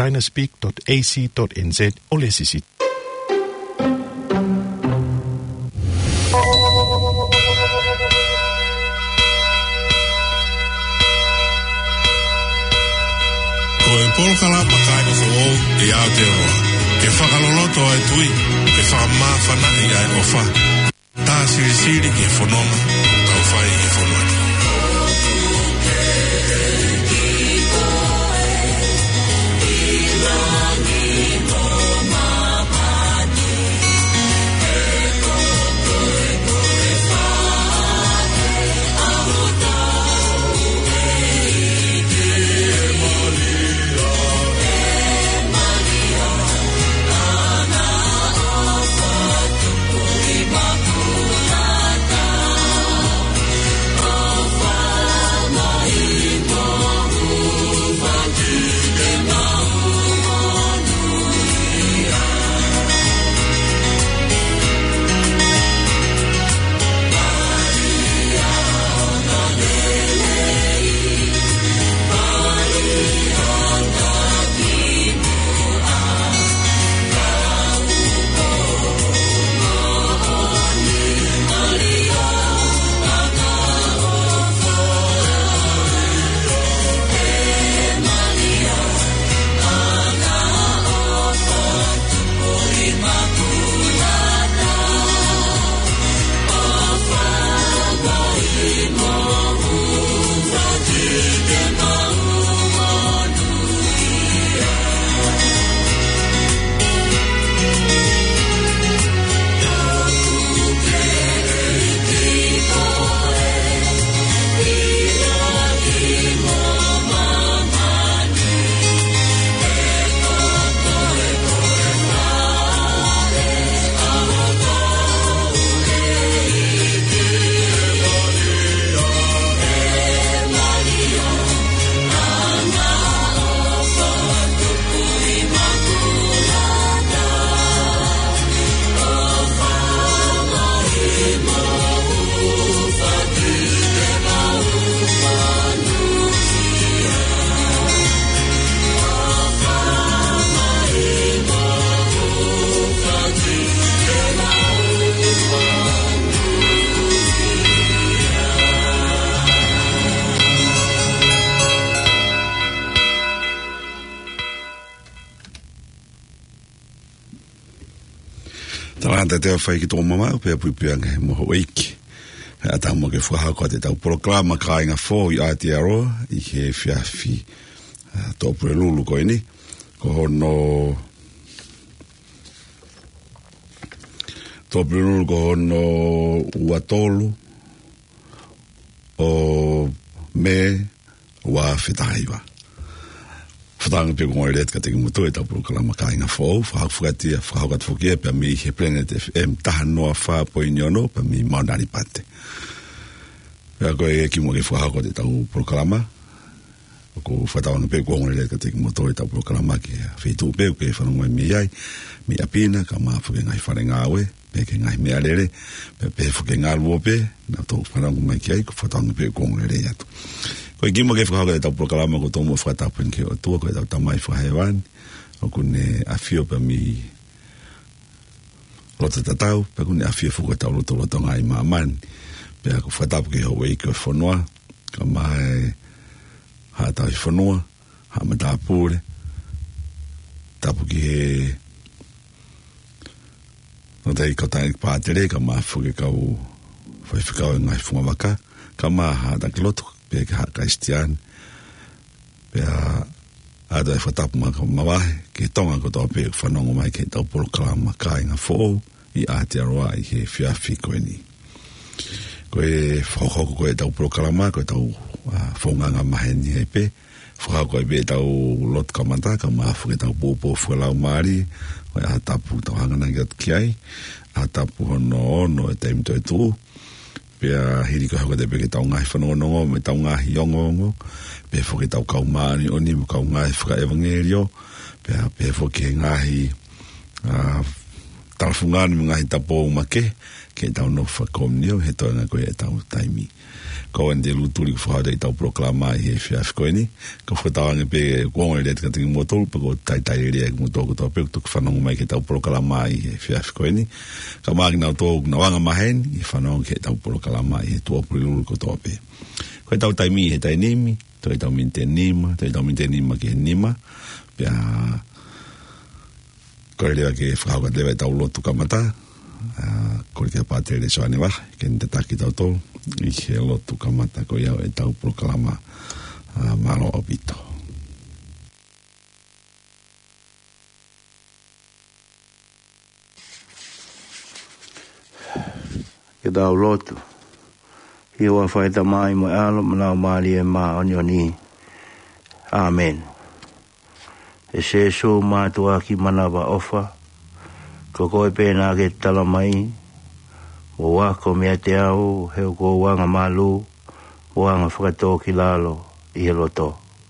dinaspeak.ac.nz o le sisi. Koe polkalama kaina fo I Aotearoa. Ke whakaloloto ai tui, ke whakamawhana I ai ofa. Tā siri ke whanonga, tau whai ke whanonga. Taranta te whai ki tō mama, pēr puipuanga he moho weiki. A tau mo ke whahako te tau proklama kāinga fō I Aotearoa, I he whiawhi tō pure lulu koe ni. Ko hono tō pure lulu ko hono uatolu o me ua whitahaiwa. Whatanga pe kongo eret ka teki mutu e tau proklama kāinga fōu, whakafukatia, whakahukat whukia, pia mi he Planet FM, taha noa wha po inyono, pia mi maunari pate. Pia koe e kimo ke whakahako te tau proklama, ko whatawanga pe kongo eret ka teki mutu e tau proklama ki whitu peu ke whanonga mi ai, mi apina, ka maa whuke ngai whare ngāwe, pe ke ngai mea lere, pe whuke ngā luope, na tō whanonga mai ki ai, ko whatawanga pe kongo eret atu. Koe kimo ke whakahaka te tau proklama ko tōmo whakatapen ke o tua koe tau tamai whahewani o kune awhio pa mi rota tatau pa kune awhio whuka tau roto ngā I maamani pe ako whakatapu ke hau e koe whanua ka mai hātau I whanua hama tāpūre tapu ki he no te I kautai pātere ka maa whuke kau whaiwhikau e ngai whunga waka ka maa hātau ki loto pe ke haka istiani pe a doi whatapu maka mawahe ke tonga ko tō pe whanongo mai ke tau proklama kāinga fōu I Aotearoa I he whiawhi koe ni koe whakoko koe tau proklama koe tau whonganga maheni hei pe whakako koe pe tau lot kamata ka maafu ke tau pōpō whalau maari koe a tapu tau hangana ki atu ki ai a tapu hono e teimi toi tū pia hiri ko hoko te pe ke tau ngahi whanongonongo me tau ngahi ongongo pe fo ke tau kaumani oni mo kau ngahi whaka evangelio pe fo ke ngahi tau fungani mga he tapo umake, ke tau no whakomnio, he toanga koe e tau taimi. Ko ande luturi whahara i tau proklama i he whiawhi koe ni, ko whatawange pe kuongo i reta katingi motolu, pa ko tai rea ki motolu tau pe, tuku whanongu mai ke tau proklama i he whiawhi koe ni, ka maaki nau tōku na wanga mahen, i whanongu ke tau proklama i he tuapuri lulu ko tau pe. Koe tau taimi i he tainimi, toi tau minte nima ki he nima, pia koe lewa ke whakaukat lewa i tau lotu kamata, koe kia pātere soane waha, ke nte taki tau tō, i he lotu kamata koe iau e tau proklama malo opito. Ke tau lotu, hiwa whaita mai mo alo, manau maari e maa onioni. Amen. E se so mātua ki manawa ofa, ko koe pēnā ke tala mai, mo wako mea te au, heo ko wanga malu, wanga whakatō ki lalo, i he loto.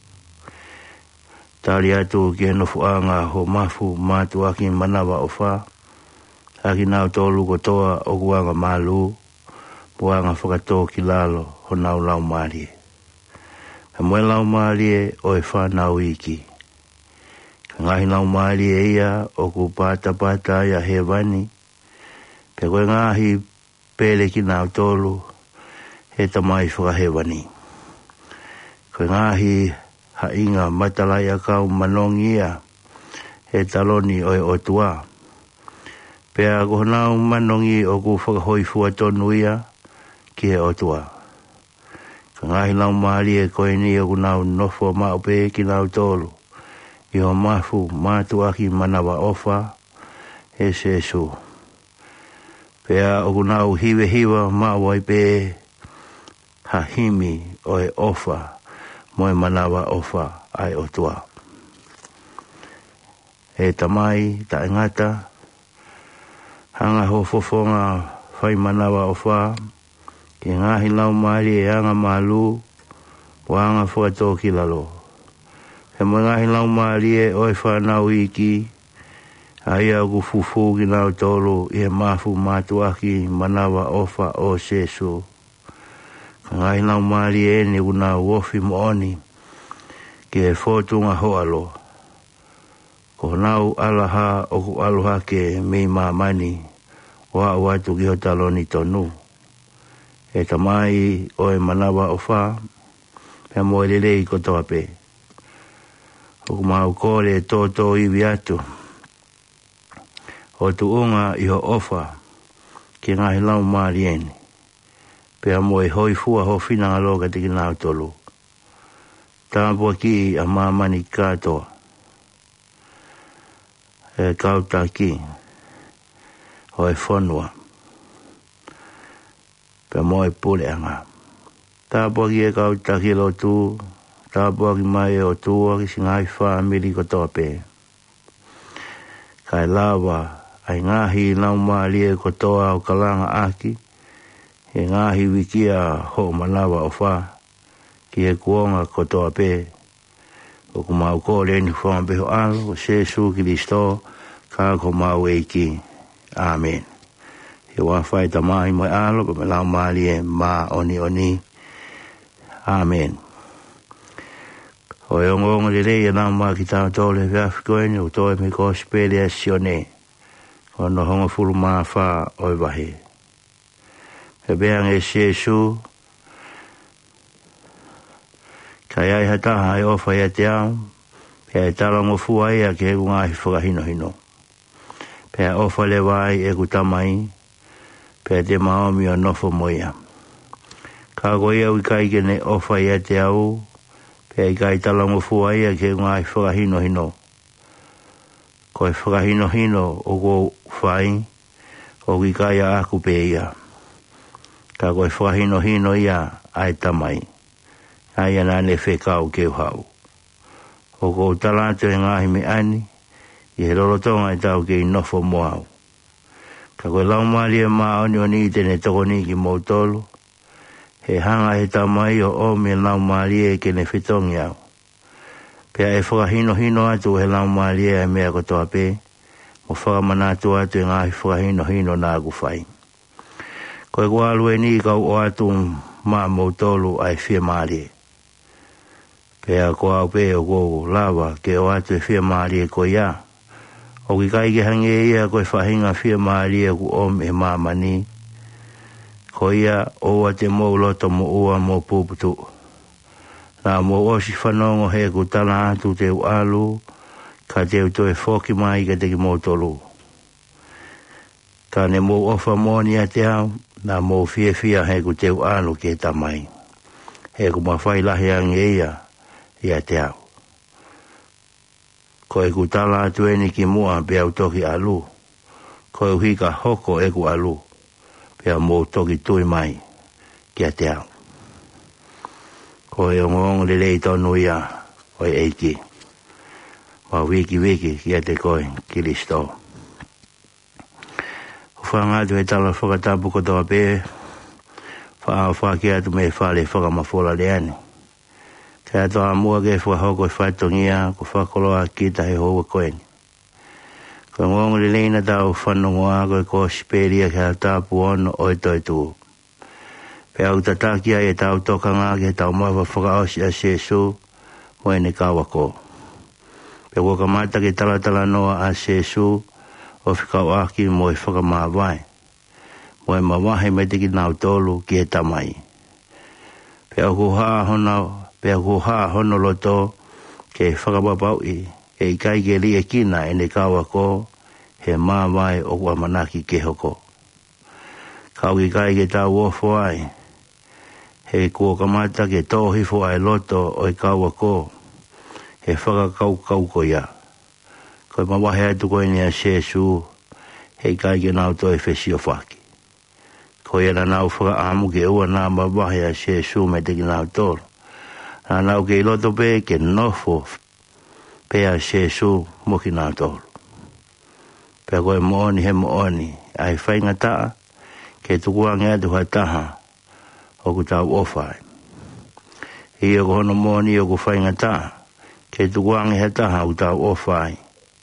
Tari atu ki he nofuanga ho mafu mātua ki manawa ofa, haki nau tōlu kotoa o wanga malu, wanga whakatō ki lalo, ho nau lau marie. He moe lau marie o e whanau iki. Ngahi nau maari e ia o ku pata ia he wani. Pe koe ngahi pele ki nau tolu he tamai whakahe wani. Koe ngahi hainga matalai a kau manongi ia he taloni o e otua. Pe a koe nau manongi o ku whakahoi fua tonu ia ki he otua. Koe ngahi nau maari e koe ni o ku nau nofo maupe ki nau tolu. Iho mafu mātuaki manawa ofa e sesu. Pea o kunau hiwe hiwa mawai pe hahimi o e ofa moe manawa ofa ai otua. E tamai ta ingata hanga ho fofonga whai manawa ofa ke ngahi lau maari e anga malu wanga whakatō ki lalo. He mga hilau maari e oi whanau iki, aia ku fufu ki nau tolu i he mafu mātuaki manawa ofa o sesu. Ka ngai hilau maari e ni ku nau wofi mooni, ki he fōtunga hoalo. Ko nau alaha o ku aloha ke mei mamani, wa watu ki ho taloni tonu. E tamai oi manawa ofa, pe moelelei kotoa pe. O mau kore toto i viatu. O tu unga i ho ofa ki ngahi lau maarieni. Pea moe hoi fua ho fina ngaloka tiki nau tolu. Tāpua ki a mamani katoa. E kauta ki. O e whanua. Pea moe pule anga. Tāpua ki e kauta ki lo tu. Tāpua ki mai o tua ki singai whaamiri kotoa pē. Kai lawa ai ngahi nau maalie kotoa o kalanga aki. He ngahi wikia ho manawa o wha. Ki he kuonga kotoa pē. O ku mau kore ni whambeho alo o sesu ki listo. Ka ko mau eiki. Amen. He wawhai tamai mai alo pa me lau maalie ma oni. Amen. O e ongonga le rei e nau maa ki tau tole whiawhi koeni o toe me ko spele a sione. O no honga furu maa wha o e wahe. He beang e sesu. Kai ai hataha ai ofa ia te au. Pea e talango fua ia ke heku ngahi whakahino. Pea ofa le wai e ku tamai. Pea te maomi o nofo moia. Ka koe au i kai ke ne ofa ia te au. Pea i kai talango fua ia ke ngai whakahino. Koe whakahino o ko whai, o ki kai a aku pe ia. Ka koe whakahino ia ai tamai. Ai anane whekau ke hau. O ko talato e ngahi me ani, i he rorotonga i tau ke i nofo moau. Ka koe laumari e maa oni tene tokoni ki mautolu. He hanga he tamai o omi lau maarie ke ne whitongi au. Pea e whakahino atu he lau maarie e mea kotoa pē. o whakamanatua atu e ngahi whakahino nā ku whai. Koe kua alue ni kau o atu maa mautolu ai whia maari. Pea ko au pe o ko lava ke o atu e whia maari ko ia. O ki kai ke hange ia koe whahinga whia maari ku om e maa mani. Ko ia o te mou loto mo ua mo puputu. Nā mo osi whanongo he ku tala atu te ualu, ka te utoe whoki mai ka teki mou tolu. Ka ne mou ofa moni a te au, nā mou fia he ku te ualu ke tamai. He ku mawhai lahi ange ia te au. Ko e ku tala atu eni ki mua pe au toki alu. Ko e hika hoko e ku alu, pe au mou toki tui mai ki te au. Ko e ngong le lei tonu ia, o e eiki. Wa wiki ki te koe Kiristo. Whanga atu e tala whakatapu kotoa pe, whaki atu me whale whakamafola leane. Te atoa mua ke whahoko e whaitongia, ko whakoloa kita he hoa koeni. Ko ngong le leina tau whanongoa koe ko siperia ke hatapu ono o e toi tuu. Pe au tatakia e tau tokanga ke tau mawa whakaosi a Sesu mo ene kawako. Pe kua kamata ke talatala noa a Sesu o whikau aki mo e whakamawai. Mo e mawahe me teki nau tolu ki e tamai. Pe au kuhaa hono loto ke whakapapau e ikai ke li e kina ene kawako he mawai o kua manaki ke hoko. Kau ki kai ke tau ofo ai. He kua kamata ke tohi fo ai loto o i kaua ko. He whakakau ko ia. Koe mawahe atu koe ni a Sesu. He kai ke nau toi whesi o whaki. Koe ana nau whakaamu ke ua nā mawahe a Sesu me teki nau tolo. Nā nau ke loto pe ke nofo pe a Sesu mo ki nau tolo. Pe koe mooni he mooni. Ai whainga taa ke tukuange atu hataha. O ku tau ofai. I o ko hono moni o ku whainga tā. Ke tukuangi he taha o tau ofai.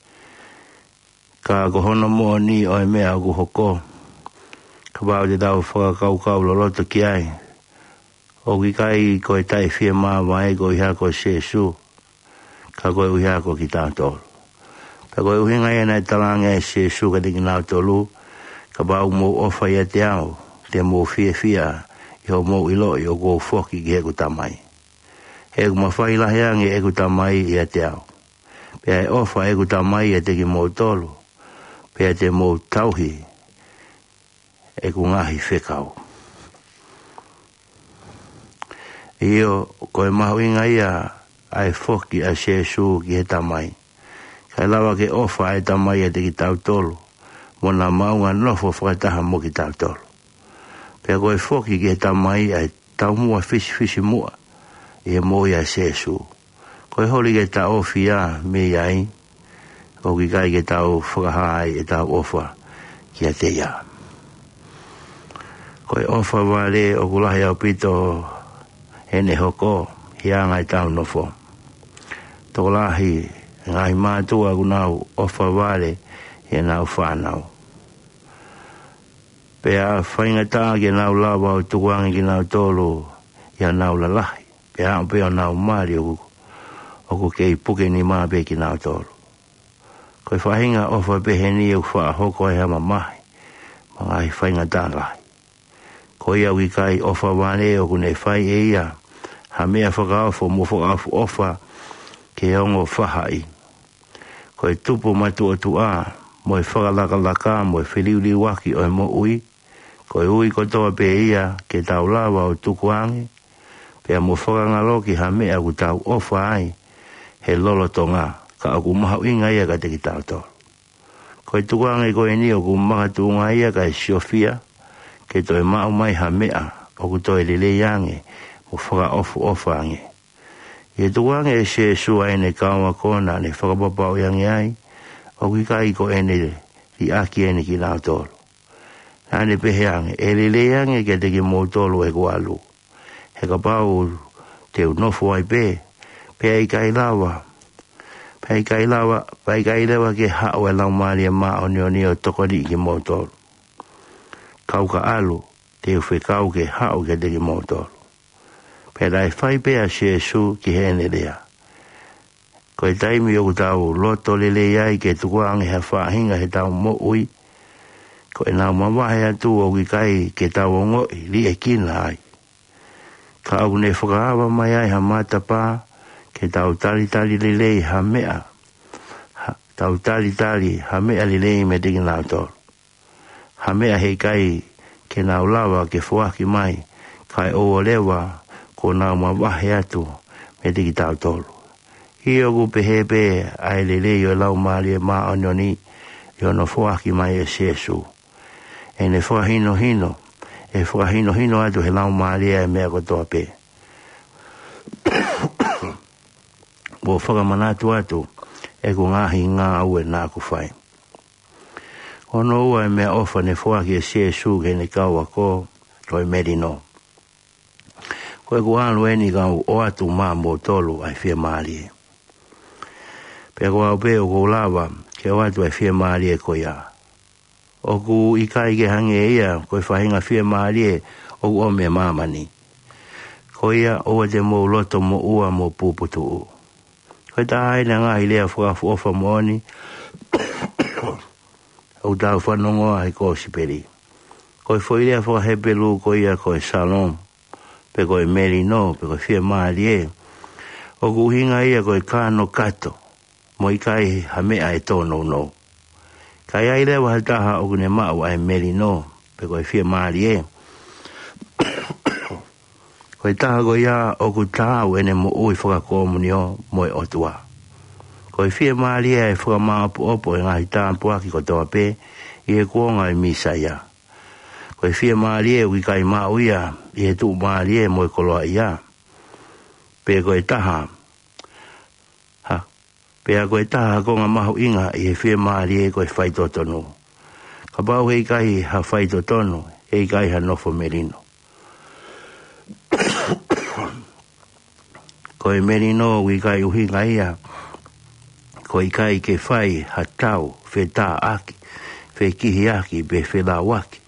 Ka ko hono moni o e mea o ku hoko. Ka pao te tau whakakau loloto ki ai. O ki kai ko e tai whia maa mai ko iha ko Sesu. Ka ko e uhiha ko ki tātolu. Ka ko e uhinga e nai talanga e Sesu ka tiki nau tolu. Ka pao mo ofai e te au. Te mo fia. Ho mo ilo i o go foki ki heku tamai. Heku mawhai lahiangi heku tamai i a te au. Pea e ofa heku tamai e teki mo tolu. Pea te mo tauhi heku ngahi whekau. Io koe mahuinga ia ai foki a Sesu ki he tamai. Kai lawa ke ofa e tamai e teki tau tolu. Mona maunga nofo whakataha mo ki tau tolu. Pea koe whoki ki he tamai ai tau mua fisi mua i he moi a Sesu. Koe hori ke tau ofia me iai o ki kai ke tau whakahai e tau ofa ki a te ia. Koe ofa wale o kulahi au pito ene hoko hianga i tau nofo. Toko lahi ngai mātua kunau ofa wale e nau whanau. Pea whainga tā ke nau lawa o tukuangi ki nau tolu ia nau lalahi. Pea pea nau maari o ku kei puke ni maa pe ki nau tolu. Koe whainga ofa peheni o wha hoko e hama mahi. Mga whainga tā lahi. Koe au i kai ofa wane o kune whai e ia. Ha mea whakaofo mo whakaafu ofa ke ongo whahai. Koe tupu matu o tua mo e whakalaka mo e whiliuli waki o e mo ui. Ko ui kotoa pe ia ke tau lawa o tukuangi. Pea mo whakangaloki ha mea ku tau ofa ai. He lolo tonga. Ka aku maha inga ia ka teki tau tolu. Ko tukuangi ko e ni o ku maha tuunga ia ka e Sofia. Ke toi mau mai ha mea. O ku toi lele yange. Mo whaka ofa ange. E tukuangi e Sesu ai ne kaua kona ne whakapapau yange ai. O ki kai ko ene li aki ene ki nau tolu. Ane peheange, e leleange ke teki mō tolu e kualu. He ka pau te unofo ai pe i kai lawa. Pai kai lewa ke hao e lau maari e maa oni o tokori ki motoro. Kau ka alu, te uwhi kau ke hao ke te ki motoro. Pera e whai pea Jesu ki hene lea. Ko e taimi o kutau loto lele iai ke tukuangi he whahinga he tau mo ui. Ko e nau mawahe atu o kikai ke tau o ngoi li e kina ai. Ka au ne whakaawa mai ai ha mata pā ke tau tali lele ha mea. Tau tali ha mea lele me tiki nau tolu. Ha mea hei kai ke nau lawa ke fuaki mai kai o lewa ko nau mawahe atu me tiki tau tolu. I o gupe hepe ai lele o lau maari e maa onioni i ono fuaki mai e Jesu. E ne fuahino hino atu he lau maari e mea kotoa pe. Bo whakamanatu atu e ku ngahi ngā au e nā ku whai. Ono ua e mea ofa ne fuaki e Jesu ke ne kaua ko e merino. Ko e ku alu eni kau o atu maa mo tolu ai whia maari e. Pea ko au peo ko lawa ke o atu ai whia maari e ko ia. O ku ikai ke hange ia ko e whahinga whia maari e o ku o mea mamani. Ko ia o te mo loto mo ua mo puputu u. Ko ta haina ngā i lea whakafu ofa mooni o tau whanongoa ai ko siperi. Ko e whoi lea whakahepelu ko ia ko e salon pe ko e merino pe ko e whia maari e. O ku hinga ia ko e kano kato mo i kai hamea e tono no. Kai ai lewa hataha o kune mau ai merino pe ko e whia maari e. Ko e taha ko ia o ku tāu ene mo ui whakakomunio mo e otua. Ko e whia maari e whakamaapu opo e ngahi tāmpuaki ko toa pe i e kuonga e misa ia. Ko e whia maari e ui kai mau ia i e tuu maari e mo e koloa ia. Pe ko e taha Pea koe taha ko ngā mahu inga i he whia maari e koe whaitotonu. Ka pau hei kai ha whaitotonu, hei kai ha nofo merino. Koe merino ui kai uhinga ia, koe kai ke whai ha tau, whe tā aki, whe kihi aki, be whe la waki.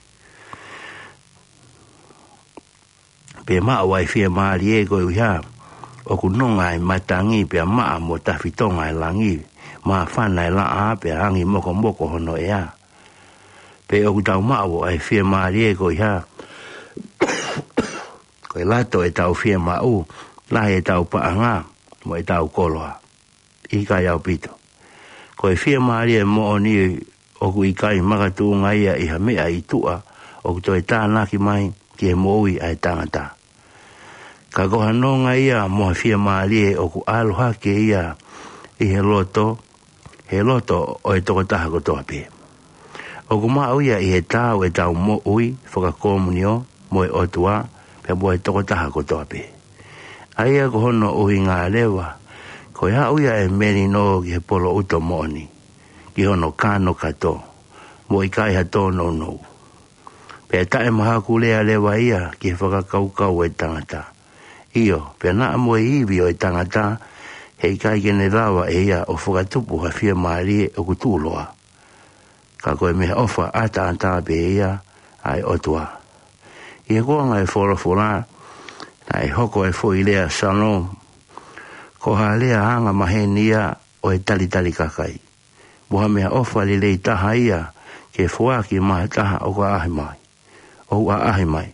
Pe maa wai whia maari e koe uhiā, o ku nonga e matangi pia maa mo tawhitonga e langi, maa whana e laa pia hangi moko hono e a. Pe o ku tau maawo ai whia maari e ko iha. Ko e lato e tau whia mau, lahi e tau paanga, mo e tau koloa. Ika iau pito. Ko e whia maari e mo oni o ku ikai makatu ngai iha mea i tua, o ku to e tānaki mai ki e moui ai tangata. Ka koha nonga ia moha whia maari e o ku aloha ke ia i he loto o e toko taha kotoa pe. O ku maa uia i he tau e tau mo ui whakakomunio mo e otua pe mo e toko taha kotoa pe. Aia ko hono ui ngā lewa ko ia uia e meri no ki he polo uto mooni ki hono kano kato mo i kai hato no no. Pe tae maha kulea lewa ia ki he whakakaukau e tangata. Iyo, pia naa moe iwi o e tangata, hei kai kene rawa e ia o whakatupu ha whia maari e o kutuloa. Ka koe meha ofa ata anta pe ia ai otua. Ia kuanga e whora, na e hoko e fo i lea salon, ko ha lea hanga mahenia o e tali kakai. Moha meha ofa li lei taha ia, ke fuaki maha taha o ka ahimai. O a ahimai.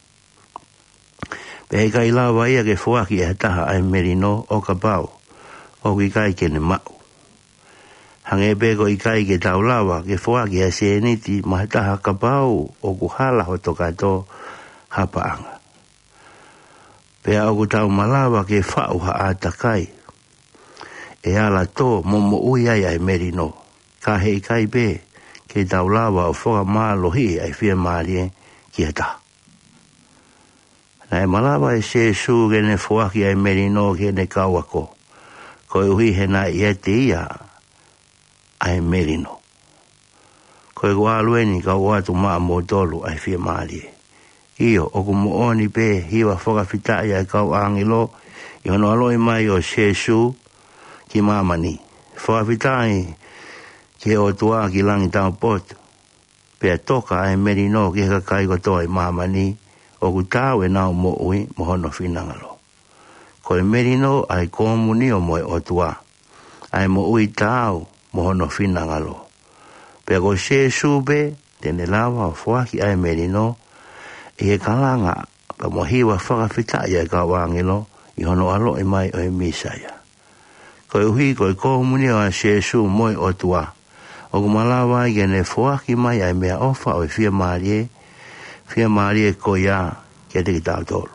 Pe kai lawa ia ke fuaki e taha ai merino o ka pau, o ki kai kene mau. Hange peko i kai ke tau lawa ke fuaki e seniti ma taha ka pau o ku hala ho toka to hapaanga. Pe au ku tau malawa ke whau ha atakai. E ala to momo ui ai ai merino, ka hei kai pe ke tau lawa o whoka maa lohi ai whia maari ki ataha. Na e malawa e Jesu ke ne fuaki ai merino ke ne kauako. Ko e uhi he na i ete ia ai merino. Ko e kua alueni ka watu maa motolu ai whia maari. Iyo, o ku mooni pe hiwa whakawhitai ai kau angilo i hono aloi mai o Jesu ki mamani. Whaawitai ke o tua ki langi tau poto. Pea toka ai merino ke kakai kotoa i mamani o ku tau e nau mo ui mohono finangalo. Ko e merino ai komuni o moe o tua. Ai mo ui tau mohono finangalo. Pea ko se sube tene lawa o fuaki ai merino e he kalanga pa mo hiwa whakawhitai ai ka wangilo i hono alo i mai o e misaya. Ko e hui ko e komuni o a se su moe o tua. O kumalawa i gene fuaki mai ai mea ofa o e fia marie ko ia kia te ki tau tolu.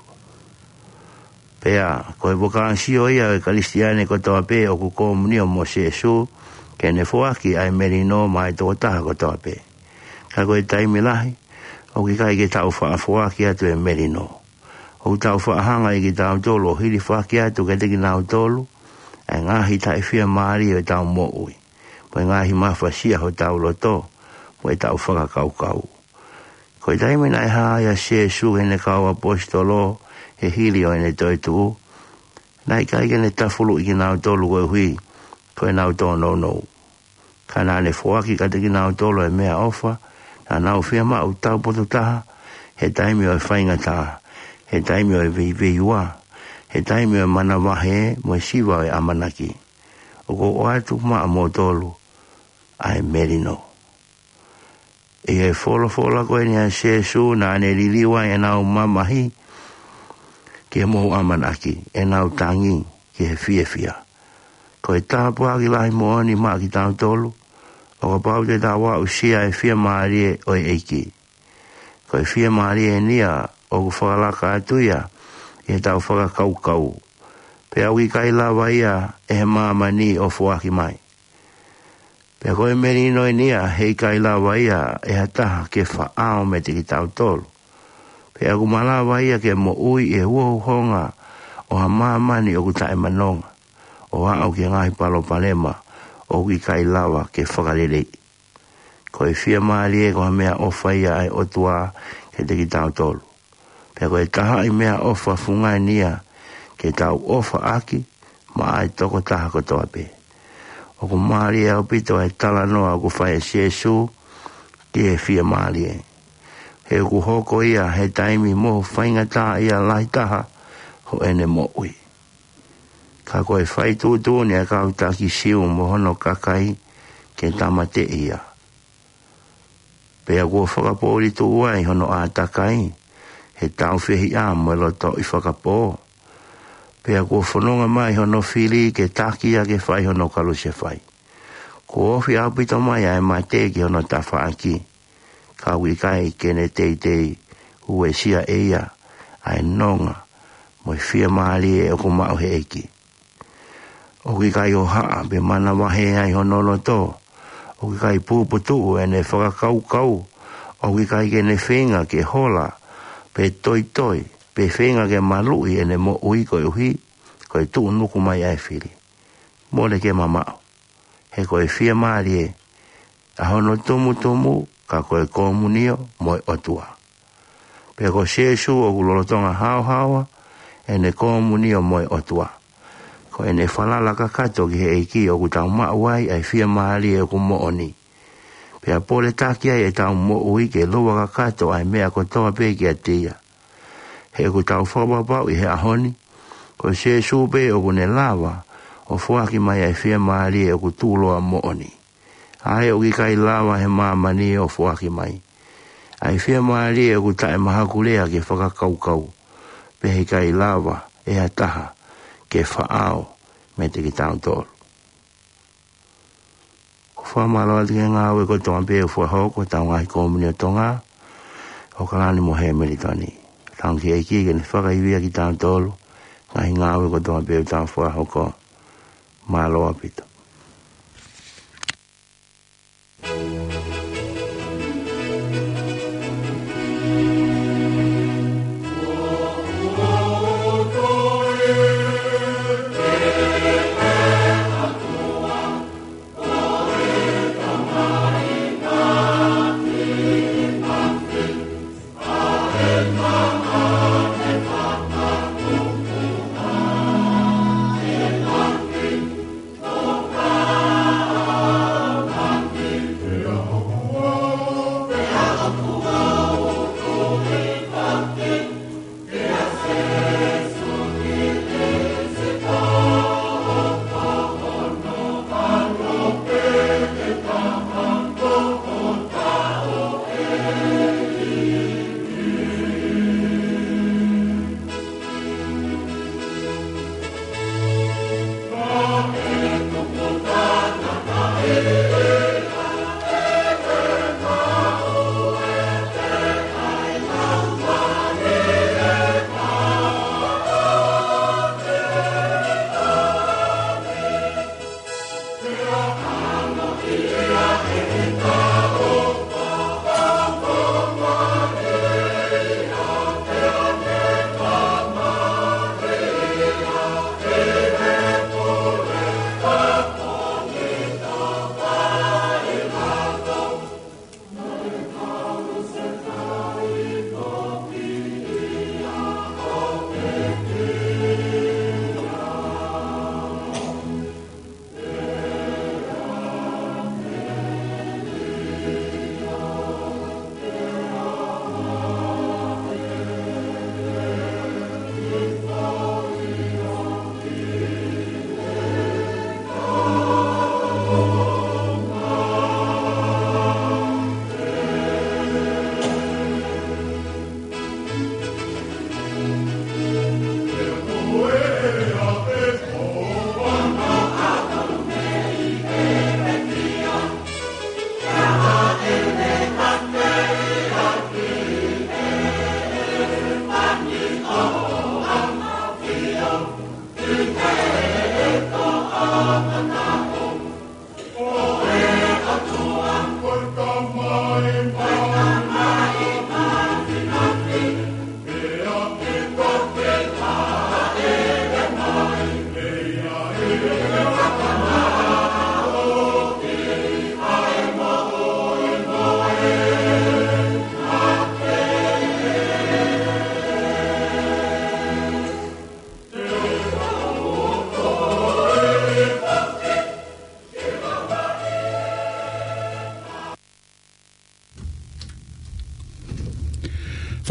Pea, ko e vokansi o ia e kalistiane ko toa pe o ku komuni o mo se su kene fuaki ai merino mai toko taha ko toa pe. Ka koe taimi lahi, o ki kai ki tau fuaki atu e merino. O tau whaahanga i ki tau tolu o hiri whaki atu ke te ki nau tolu, e ngahi tai fia maari o tau mo ui. Po e ngahi mawhasia ho tau loto, po e tau whakakau. Ko i taimi nai haia se su hene kau apostolo, he hiri o ene toi tuu, nai kai kene tafulu i ki nau tolu koe hui, ko e nau tō no. Ka nane fuaki ka te ki nau tolu e mea ofa, na nau fia ma u tau poto taha, he taimi o e whainga taha. He taimi o e veiua, he taimi o e mana wahe, mo e siwa o e amanaki. O ko o atu ma a motolu, ai merino. E e fola koe ni a sesu, na ane liliwa e nau mamahi, ke mo amanaki, e nau tangi, ke he fia. Ko e tāpua ki lahi mooni ma ki tau tolu, o ka pau te tawa u sia e fia maarie o e eiki. Ko e fia maarie nia, o ku whakalaka atuia, e tau whakakau. Pea ui kai lawa ia, e he mamani o fuaki mai. Pea koe merino e nia, hei kai lawa ia, e hataha ke whaao me te ki tau tolu. Pea ku malawa ia ke mo ui e huo honga, o ha mamani o ku tae manonga, o hao ke ngahi palo palema, o ui kai lawa ke whakalelei. Ko e fia maali e ko ha mea ofa ia ai otua ke te ki tau tolu. Pea koe taha i mea ofa fungai nia ke tau ofa aki ma ai toko taha kotoa pe. O ku maali e o pito e tala noa o ku whae siesu ke e fia maali e. He ku hoko ia he taimi moho whainga taha ia lahi taha ho ene mo ui. Ka koe whai tūtū ni a kau taki siu mohono kakai ke tamate ia. Pea kua whakapōri tu uai hono a takai, he tau whihi a mo loto i whakapō. Pea kua whanonga mai hono whiri ke takia ke whai hono kalu se whai. Kua ofi apito mai ai mai te ki hono ta whaaki. Ka wikai kene teitei ue sia eia ai nonga mo i whia maali e o kumau he eki. O wikai o haa be mana wahe ai hono loto. O wikai pūputu e ne whakakau. O wikai kene whenga ke hola pe toi, pe whenga ke malui e ne mo ui koe uhi, koe tu nuku mai ai whiri. Mole ke mamao. He koe whia maari e, a hono tumu, ka koe komunio moi otua. Pe ko sesu o kulolotonga hawa, e ne komunio moi otua. Ko e ne whalala kakato ki he eiki o kutau mauai ai whia maari e ku mo oni. Pea pole takia e tau mo ui ke lua kakato ai mea kotoa pe ki a tia. He kutau whapapau i he ahoni, ko se supe o kune lawa, o fuaki mai ai whia maari e ku tūloa mo oni. Ai o ki kai lawa he mamani o fuaki mai. Ai whia maari e ku tae mahakulea ke whakakaukau, pe he kai lawa e ataha ke whaao me te ki tau tolu. Whamalo ati ke ngā ue ko tonga pēo whahau ko tau ngai komuni o tonga o kalani mo he meritani. Tau ki eiki ke ne whakaiwia ki tau tolu ngai ngā ue ko tonga pēo tau whahau ko māloa pito. Oh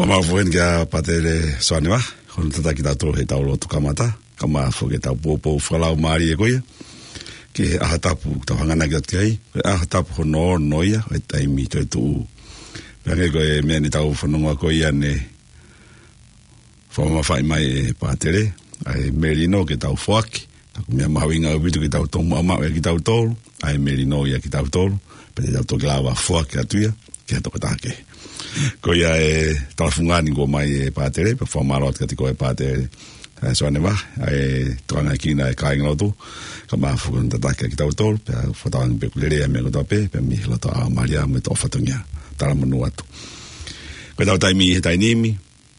Whamau fuen kia patere soane wa, hono tata ki tātou he tau lotu kamata, kama whoke tau pōpō whalau maari e koia, ki he ahatapu tau hangana ki atu ai, koe ahatapu hono o noia, e taimi toi tuu. Pēnge koe mea ni tau whanonga koia ne whamawhai mai e patere, ai merino ke tau whaki, taku mea mahawinga upitu ki tau tomu amau e ki tau tolu, ai merino ia ki tau tolu, pēte tau toki lawa whaki atuia, ki hato katake. Ko ia e talafungani ko mai e patere, pe whamarot kati ko e patere soane wa, e toanga kina e kāinga lotu, ka maa whukun tatake ki tau tolu, pe whatawang pe kulerea mea kotoa pe mi loto a maria me to whatungia, tala manu atu. Ko tau taimi he tainimi,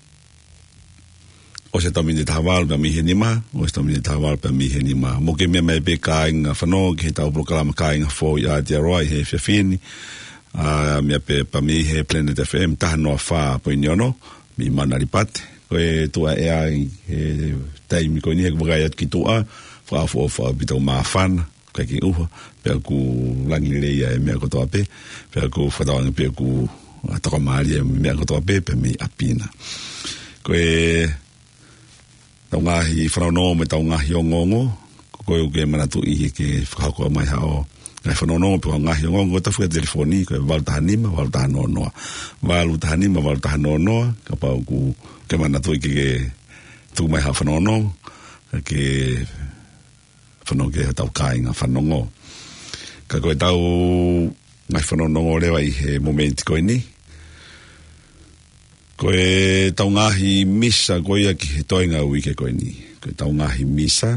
o se tau mini tahawal pe mi he nima, o se tau mini tahawal pe mi he nima. Moke mea mai pe kāinga whanau, ki he tau prokalama kāinga fo i a roi he whiawhini, mea pe pa mi he Planet FM taha noa wha po iniono mi mana ripate koe tua ea he taimi koe ni he kumagai atu ki tua whaafu o wha bitau maa whana kai ki uha pea ku langi reia e mea kotoa pe pea ku whatawanga pea ku ataka maari e mea kotoa pe pea mi apina koe tau ngahi whanau no me tau ngahi o ngongo koe uke manatu i ke whakakoa mai hao ngai whanono pe ngahi ngongo ta fuka telefoni ko valtahanima valtahanonoa valutahanima valtahanonoa ka pau ku ke mana tu ke tu mai ha whanono ke whanono ke tau kāinga whanongo ka koe tau ngai whanono rewa i he momenti koe ni koe tau ngahi misa koe ki he toinga uike koe ni koe tau ngahi misa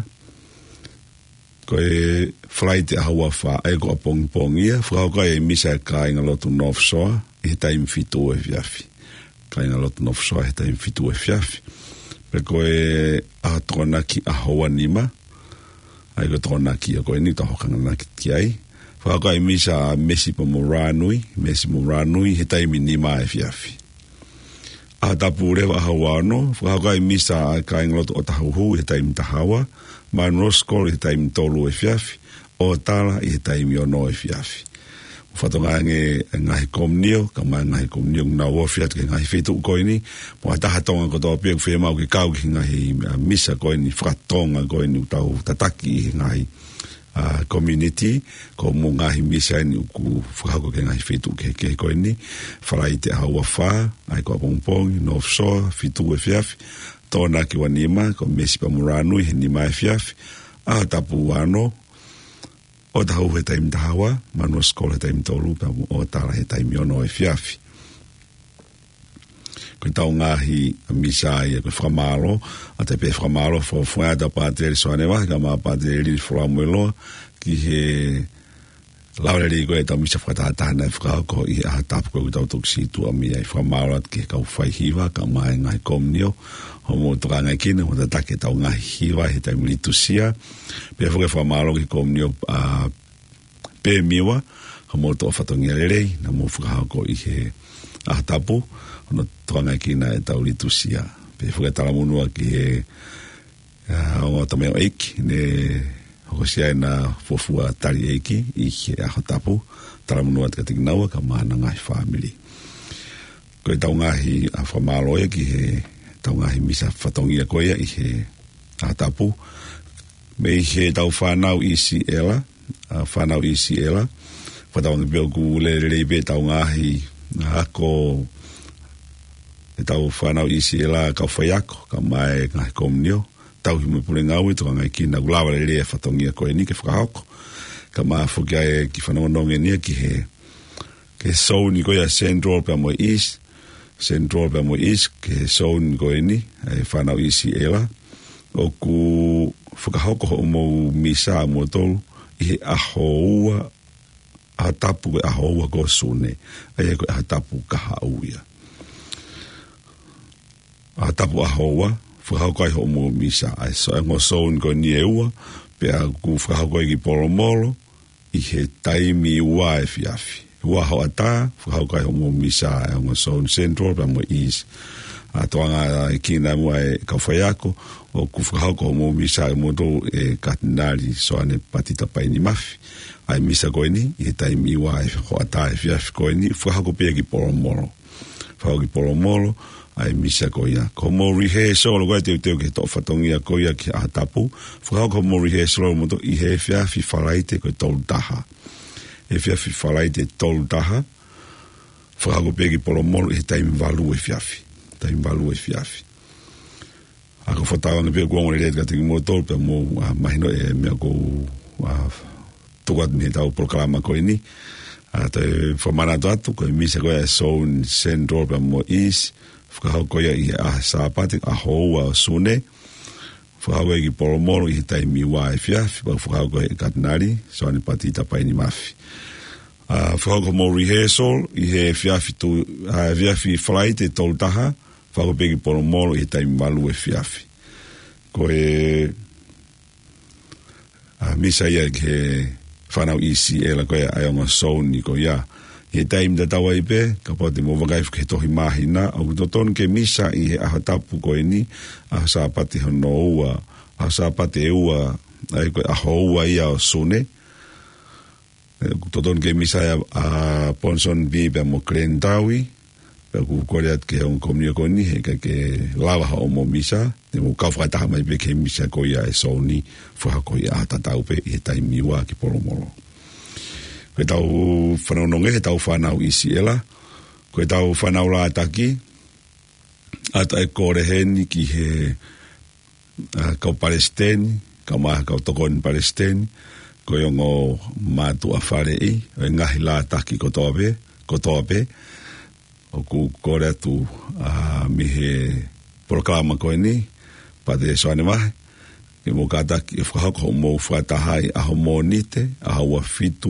koe flight a hawa wha e ko a pongia whakau kai e misa e kāinga lotu North Shore i he taimi fitu e fiafi kāinga lotu North Shore he taimi fitu e fiafi pe koe a tona ki a hawa nima ai ko tona ki a koe ni ta hokanga na ki ai whakau kai misa a Mesi Moranui he taimi nima e fiafi a tapu rewa a hawa ano whakau kai misa a kāinga lotu o tahuhu he taimi tahawa Man Roscoe he taimi tolu e fiafi, o tala i he taimi ono e fiafi. Whatonga ngahi komnio, ka mai ngahi komnio ngā wofiat ke ngahi whetu koe ni, mo a taha tonga kotoa pia kwhia mau ke kau ki ngahi misa koe ni, whakatonga koe ni utau tataki i ngahi community, ko mo ngahi misa ni uku whakako ke ngahi whetu ke koe ni, whalai te haua wha, ai koa pongpongi, North Shore, whetu e fiafi, tōna ki wanima, ko Mesi Moranui, he nima e fiafi, a tapu wano, o tahu he taimi tahawa, manu skola he taimi tolu, o tala he taimi ono e fiafi. Koe tau ngahi misa i e koe whamalo, a te pe whamalo, whawhunga pātere soane wahi, ka maa pātere li whamueloa, ki he laureri koe tau misa whakatātahana e whakako i a tapu koe tau toksi tua mi e whamalo at ke kau whaihiwa, ka maa e ngai komnio, homo toka ngai kina, mo ta take tau ngahi hiwa, he taimi li tusia, pe whuke whamalo ki komnio pe miwa, homo toa whatongia lerei, na mo whakako i he a tapu, hono toka ngai kina e tau li tusia, pe whuke talamunua ki he o tameo eiki, ne hoko sia na fofua tari eiki, i he aho tapu, talamunua te katikinaua, ka maana ngahi family. Koe tau ngahi a whamalo e ki he tau ngahi misa whatongia koea i he atapu. Me i he tau whanau isi ela, whatawangi pio ku lereipe tau ngahi ako e tau whanau isi ela kau whaiako, ka mai ngahi komnio, tau hi mui pule ngaui, toka ngai ki na ulawa lerea whatongia koe ni ke whakahoko, ka maa whukia e ki whanongononge nia ki he ke sou ni koea Central pa mo East, Central pa mo East, ke sou ni koe ni, e whanau isi ela, o ku whakahoko ho mo misa mo tolu, i he aho ua, a tapu e aho ua ko sune, e koe a tapu kaha uia. A tapu aho ua, whakahoko ai ho mo misa, ai so e ngo sou ni koe ni e ua, pe a ku whakahoko ai ki polomolo, i he taimi ua e fiafi. Ua ho ata, whakahoko ai ho mo misa, e ngo sou ni Central pa mo East. A toanga e kina mua e kawhaiako, o ku whakahoko mo misa e moto e katinari soane patita pai ni mafi. Ai misa koe ni, i he taimi iwa e ho ata e fiafi koe ni, whakahoko pia ki polomolo. whauki polomolo, ai misa ko ia. Ko mo rehearsal, koe te ke to whatongia ko ia ki a tapu, whakau ko mo rehearsal moto i he whiawhi whalaite koe tolu taha. E whiawhi whalaite tolu taha, whakau ko pegi polomolo i he taimi walu e whiawhi. Taimi walu e whiawhi. Ako whatawanga pia kuongo le ka tingi mo tolu, pia mo mahino e mea ko tukat me tau proklama ko ini. Te whamanato atu, koe misa koe a Zone Central pia mo East, whakahau koe i a Sapati, a Houa o Sune, whakahau koe ki Polomolo i he taimi wā e whiawhi, whakahau koe i Katinari, soani pati i tapai ni mawhi. Whakahau koe mo rehearsal, i he whiawhi whalaite tolu taha, whakahau koe ki Polomolo i he taimi walu e whiawhi. Koe misa ia ke whanau isi e la koe ai onga Sony ko ia. He taim da tawa i pe, ka poti mo wakaif ke tohi mahina, au toton ke misa i he aha tapu koe ni, aha sāpati hono ua, aha sāpati e ua, ai koe aha ua ia o Sune. Toton ke misa a Ponson B pe mo Klentawi, pe ku kore at ke hong komnia ko ni, he ka ke lava ha o mo misa, te mo kau whakataha mai pe ke misa ko ia e Sony, whaha ko ia aha tatau pe i he taim miwa ki Polomolo. Koe tau whanaunonge, he tau whanau isi ela. Koe tau whanau la ataki. Ata e kore heni ki he kau Palestini, kau maha kau tokoni Palestini. Koe ongo mātu a whare i, e ngahi la ataki kotoa pe. O ku kore atu mi he proklama koe ni, pate e soane mahe. Ke mo kātaki e whahako mo whatahai aho mō nite, aho wa fitu,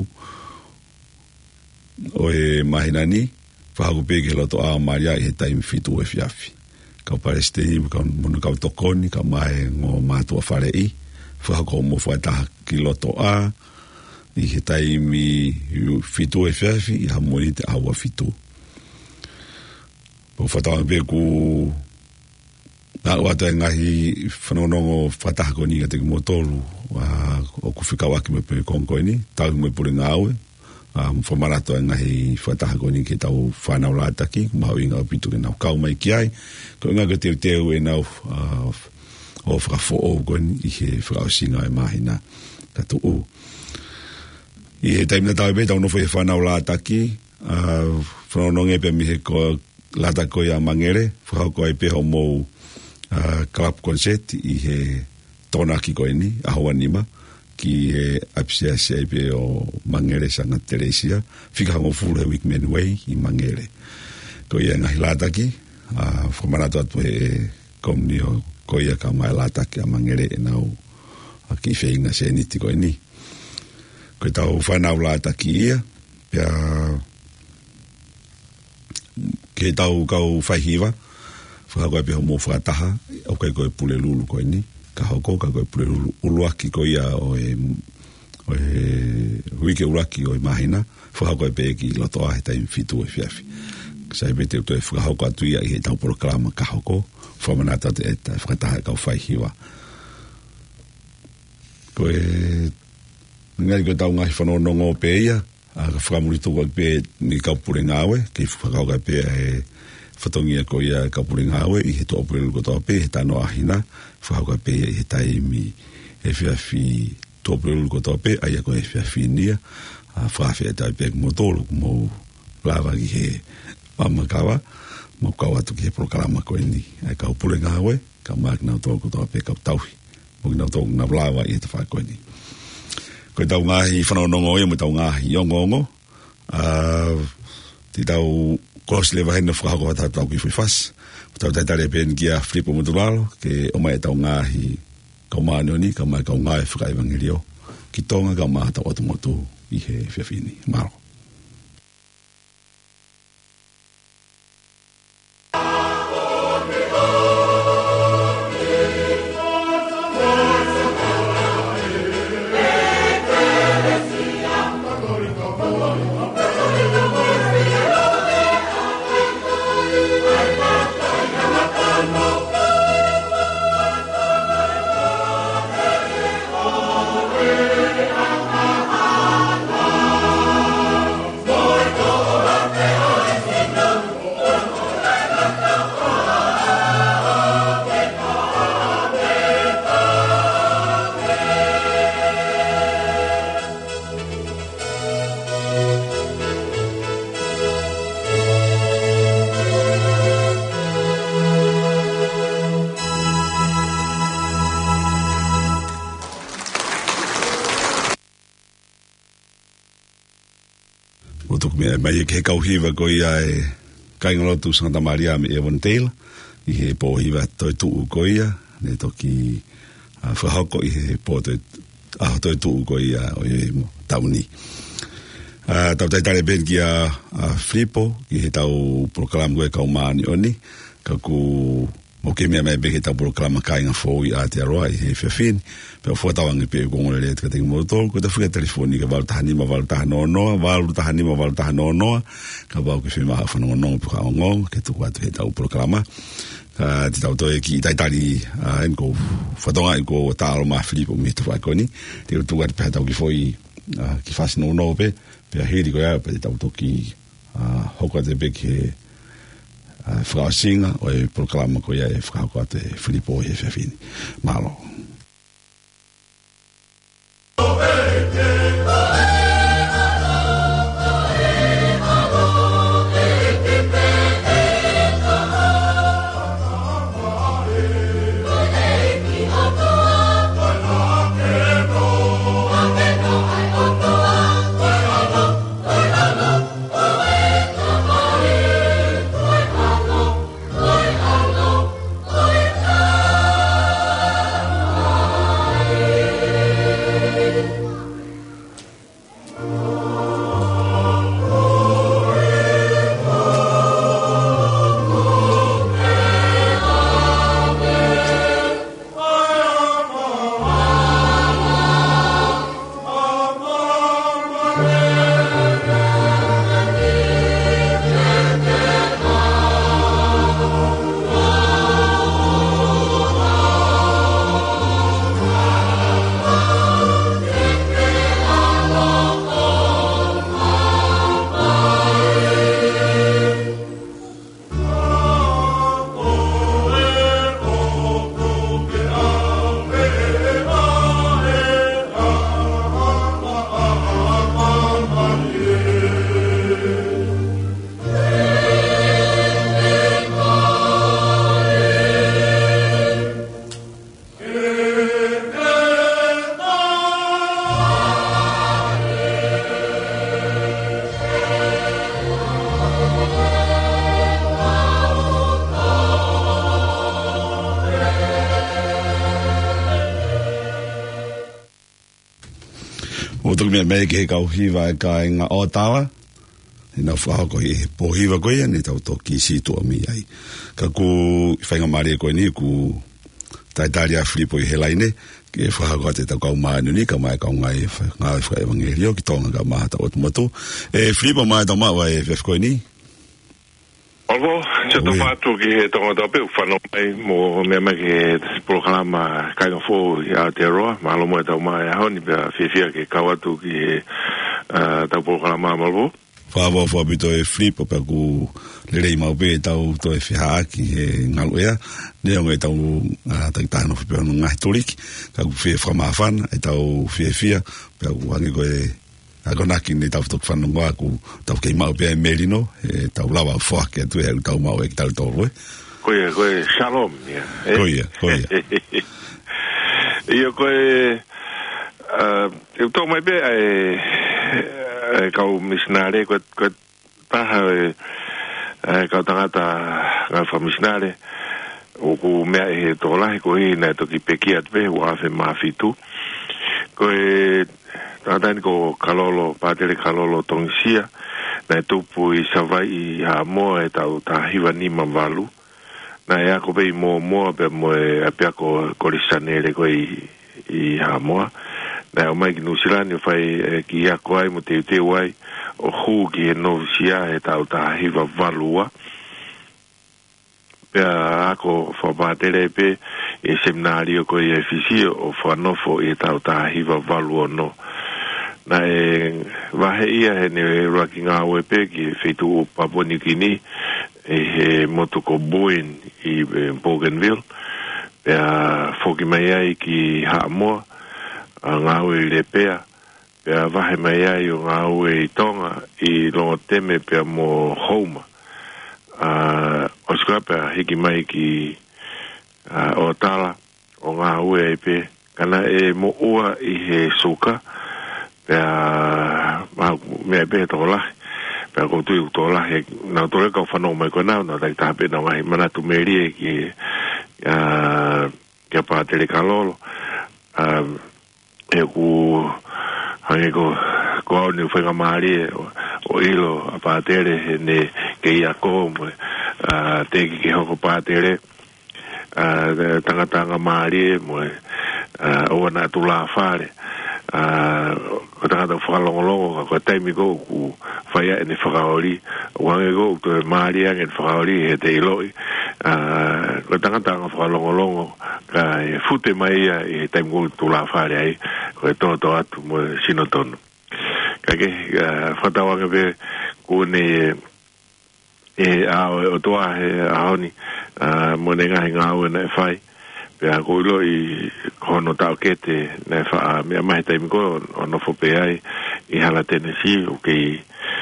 o e mahinani, whahaku peke loto a maria i he taimi fitu e whiawhi. Kau Palestini, munu kau tokoni, kau mahe ngō mātua whare i, whahaku mo whaitaha ki loto a, i he taimi fitu e whiawhi, i hamoni te awa fitu. Po whatawa peku, nā wata e ngahi whanonongo whataha koni ka te ki motolu, o ku whikawaki me pe kongko ini, tau me pure ngāwe, whamarato e ngahi whataha koni ke tau whanau lātaki, mau inga o pitu ke nau kau mai ki ai, ko inga ke teo e nau o whakafo o koni i he whakausinga e mahina katu u. I he taimina tau e pe tau nofo e whanau lātaki, whanononge pe mi he ko lātako i a mangere, whakauko e pe ho mou club concert i he tonaki koe ni, ahoa nima, ki he apisia pe o Mangere Sanga Teresia, whika hango furu he Wickman Way i Mangere. Ko ia ngahi lātaki, whamanato atu he komni o ko ia ka mai lātaki a Mangere e nau ki whainga se niti koe ni. Ko tau whanau lātaki ia, pia ke tau kau whaihiwa, whakakoe pe ho mo whakataha, au kai koe pule lulu koe ni, ka hoko, ka koe pule lulu uluaki ko ia o e huike uluaki o e mahina, whakakoe pe ki loto a he taimi fitu e whiawhi. Sai pe te utoe whakahoko atu ia i he tau proklama ka hoko, whamanata te e tai whakataha kau whaihiwa. Koe, ngai koe tau ngahi whanonongo pe ia, a ka whakamurito koe pe ni kau pure ngāwe, kei whakakoe pe e whatongia ko ia kapuringa awe i he toa purelu ko toa pe he tano ahina whahauka pe i he taimi he whiawhi toa purelu ko toa pe aia ko he whiawhi nia whawhi e tai pe kumotolo kumo lava ki he mamakawa mo kau atu ki he proklama ko ini ai kau puringa awe ka maak nau toa ko toa pe kau tauhi mo nau toa na lava i he te whako ini ko tau ngahi whanonongo ia mo tau ngahi ongongo ti tau kos le vai no whakako hata tau ki whiwhas. Tau taitare pen ki a flipo mutulalo, ke o mai tau ngahi kau maano ni, ka mai kau ngahi whakaiwangirio. Ki tonga ka maa tau atu motu i he whiawhini. Maro. o tuku mea mai ke kauhiva ko ia e kaingolotu Santa Maria me Evan Taylor i he po hiva toi tuu ko ia ne toki whahoko i he po toi tuu ko ia o i tauni tau taitare ben ki a Filipo ki he tau proklamu e kaumani oni kaku mo ke mea mai beke tau proklama kainga fōi a te aroa i he whiawhini peo whatawangi pe kongore le te katingi motor ko ta whika telefoni ka walu tahanima walu tahanonoa ka wau ke whimaha whanongonongo puka ongongo ke tuku atu he tau proklama ka te tau toi ki taitari enko whatonga enko tālo ma Filipo me tu whaikoni te utu atu pe tau ki fōi ki whasinono pe hiri ko ia pe tau toki hoko te beke whakaosinga o e proklama ko ia e whakako ate Filipo e whiawhini malo me ke kau hiva e ka inga o tala ina whahako i po hiva koe ni tau toki si tua mi ai ka ku whainga mare koe ni ku taitari a Filipo i helaine ke whahako te tau kau maa ni ka mai kau ngai ngā whaka evangelio ki tonga ka maha tau otumatu Filipo mai tau maa e whef koe ni Algo, se to fatu ki he tonga tau pe whanau mai mo mea mai ki proklama kainga fō i Aotearoa mahalo mo e tau maa e honi pia whiawhia ke kawatu ki he tau proklama malvo Whawa whabito e Filipo pia ku lerei mau pe tau to e whiha ki he ngalu ea neo ngai tau taitano whipea no ngahi toriki ka ku whia whamawhana e tau whiawhia pia ku hangi koe Agonaki ni tau tok whanonga aku tau kei mau pia e Merino e tau lawa whake atu e tau mau e ki tau tolu Koe shalom Koe Ia koe eu tau mai pia e kau misinare koe taha kau tangata ngā whamisinare o ku mea e he tōlahi koe nai toki peki atu pe ua awhi mawhitu koe Tātani ko kalolo, pātere kalolo tongisia, nai tupu i savai i Hamoa e tau tahiwa nima walu. Nai ako pei moa pe mo e apea ko korisanere ko i Hamoa. Nai o mai ki Nusilani o fai ki ako ai mo te wai o huu ki e novisia e tau tahiwa walua. Pea ako whapātere pe e seminario ko i e fisio o whanofo i tau tahiwa walua no. Na e wahe ia he ne raki ngā wepe ki whetu o Papua New Guinea e he motoko Boeing i Bougainville pea whoki mai ai ki Haamoa ngā ue i Lepea pea wahe mai ai o ngā ue i Tonga i longa teme pea mo Houma o skua pea hiki mai ki o Tala o ngā ue i pe kana e mo ua i he soka pea mea pe toko lahi pe ko tu to la he na to le ka fa no mai ko na na ta pe na mai mana tu meri ki ke pa te le kalolo e ku hange ko ni foi ngamari o ilo pa te le ne ke ia ko te ki ho pa te le tanga mari mo o na tu la fare ko tanga fa longo ko te mi go ku fa ya ne faori o nge go to mari nge faori e te iloi ko tanga fa longo ka fute mai e te go tu la fare ai ko to atu mo sinotono ka ke fa ta wa be ku ne o toa he aoni mo nenga hinga o na fai pe a ko lo I kono tau kete na fa me mai tai ko ono fo pe ai I hala Tennessee o ke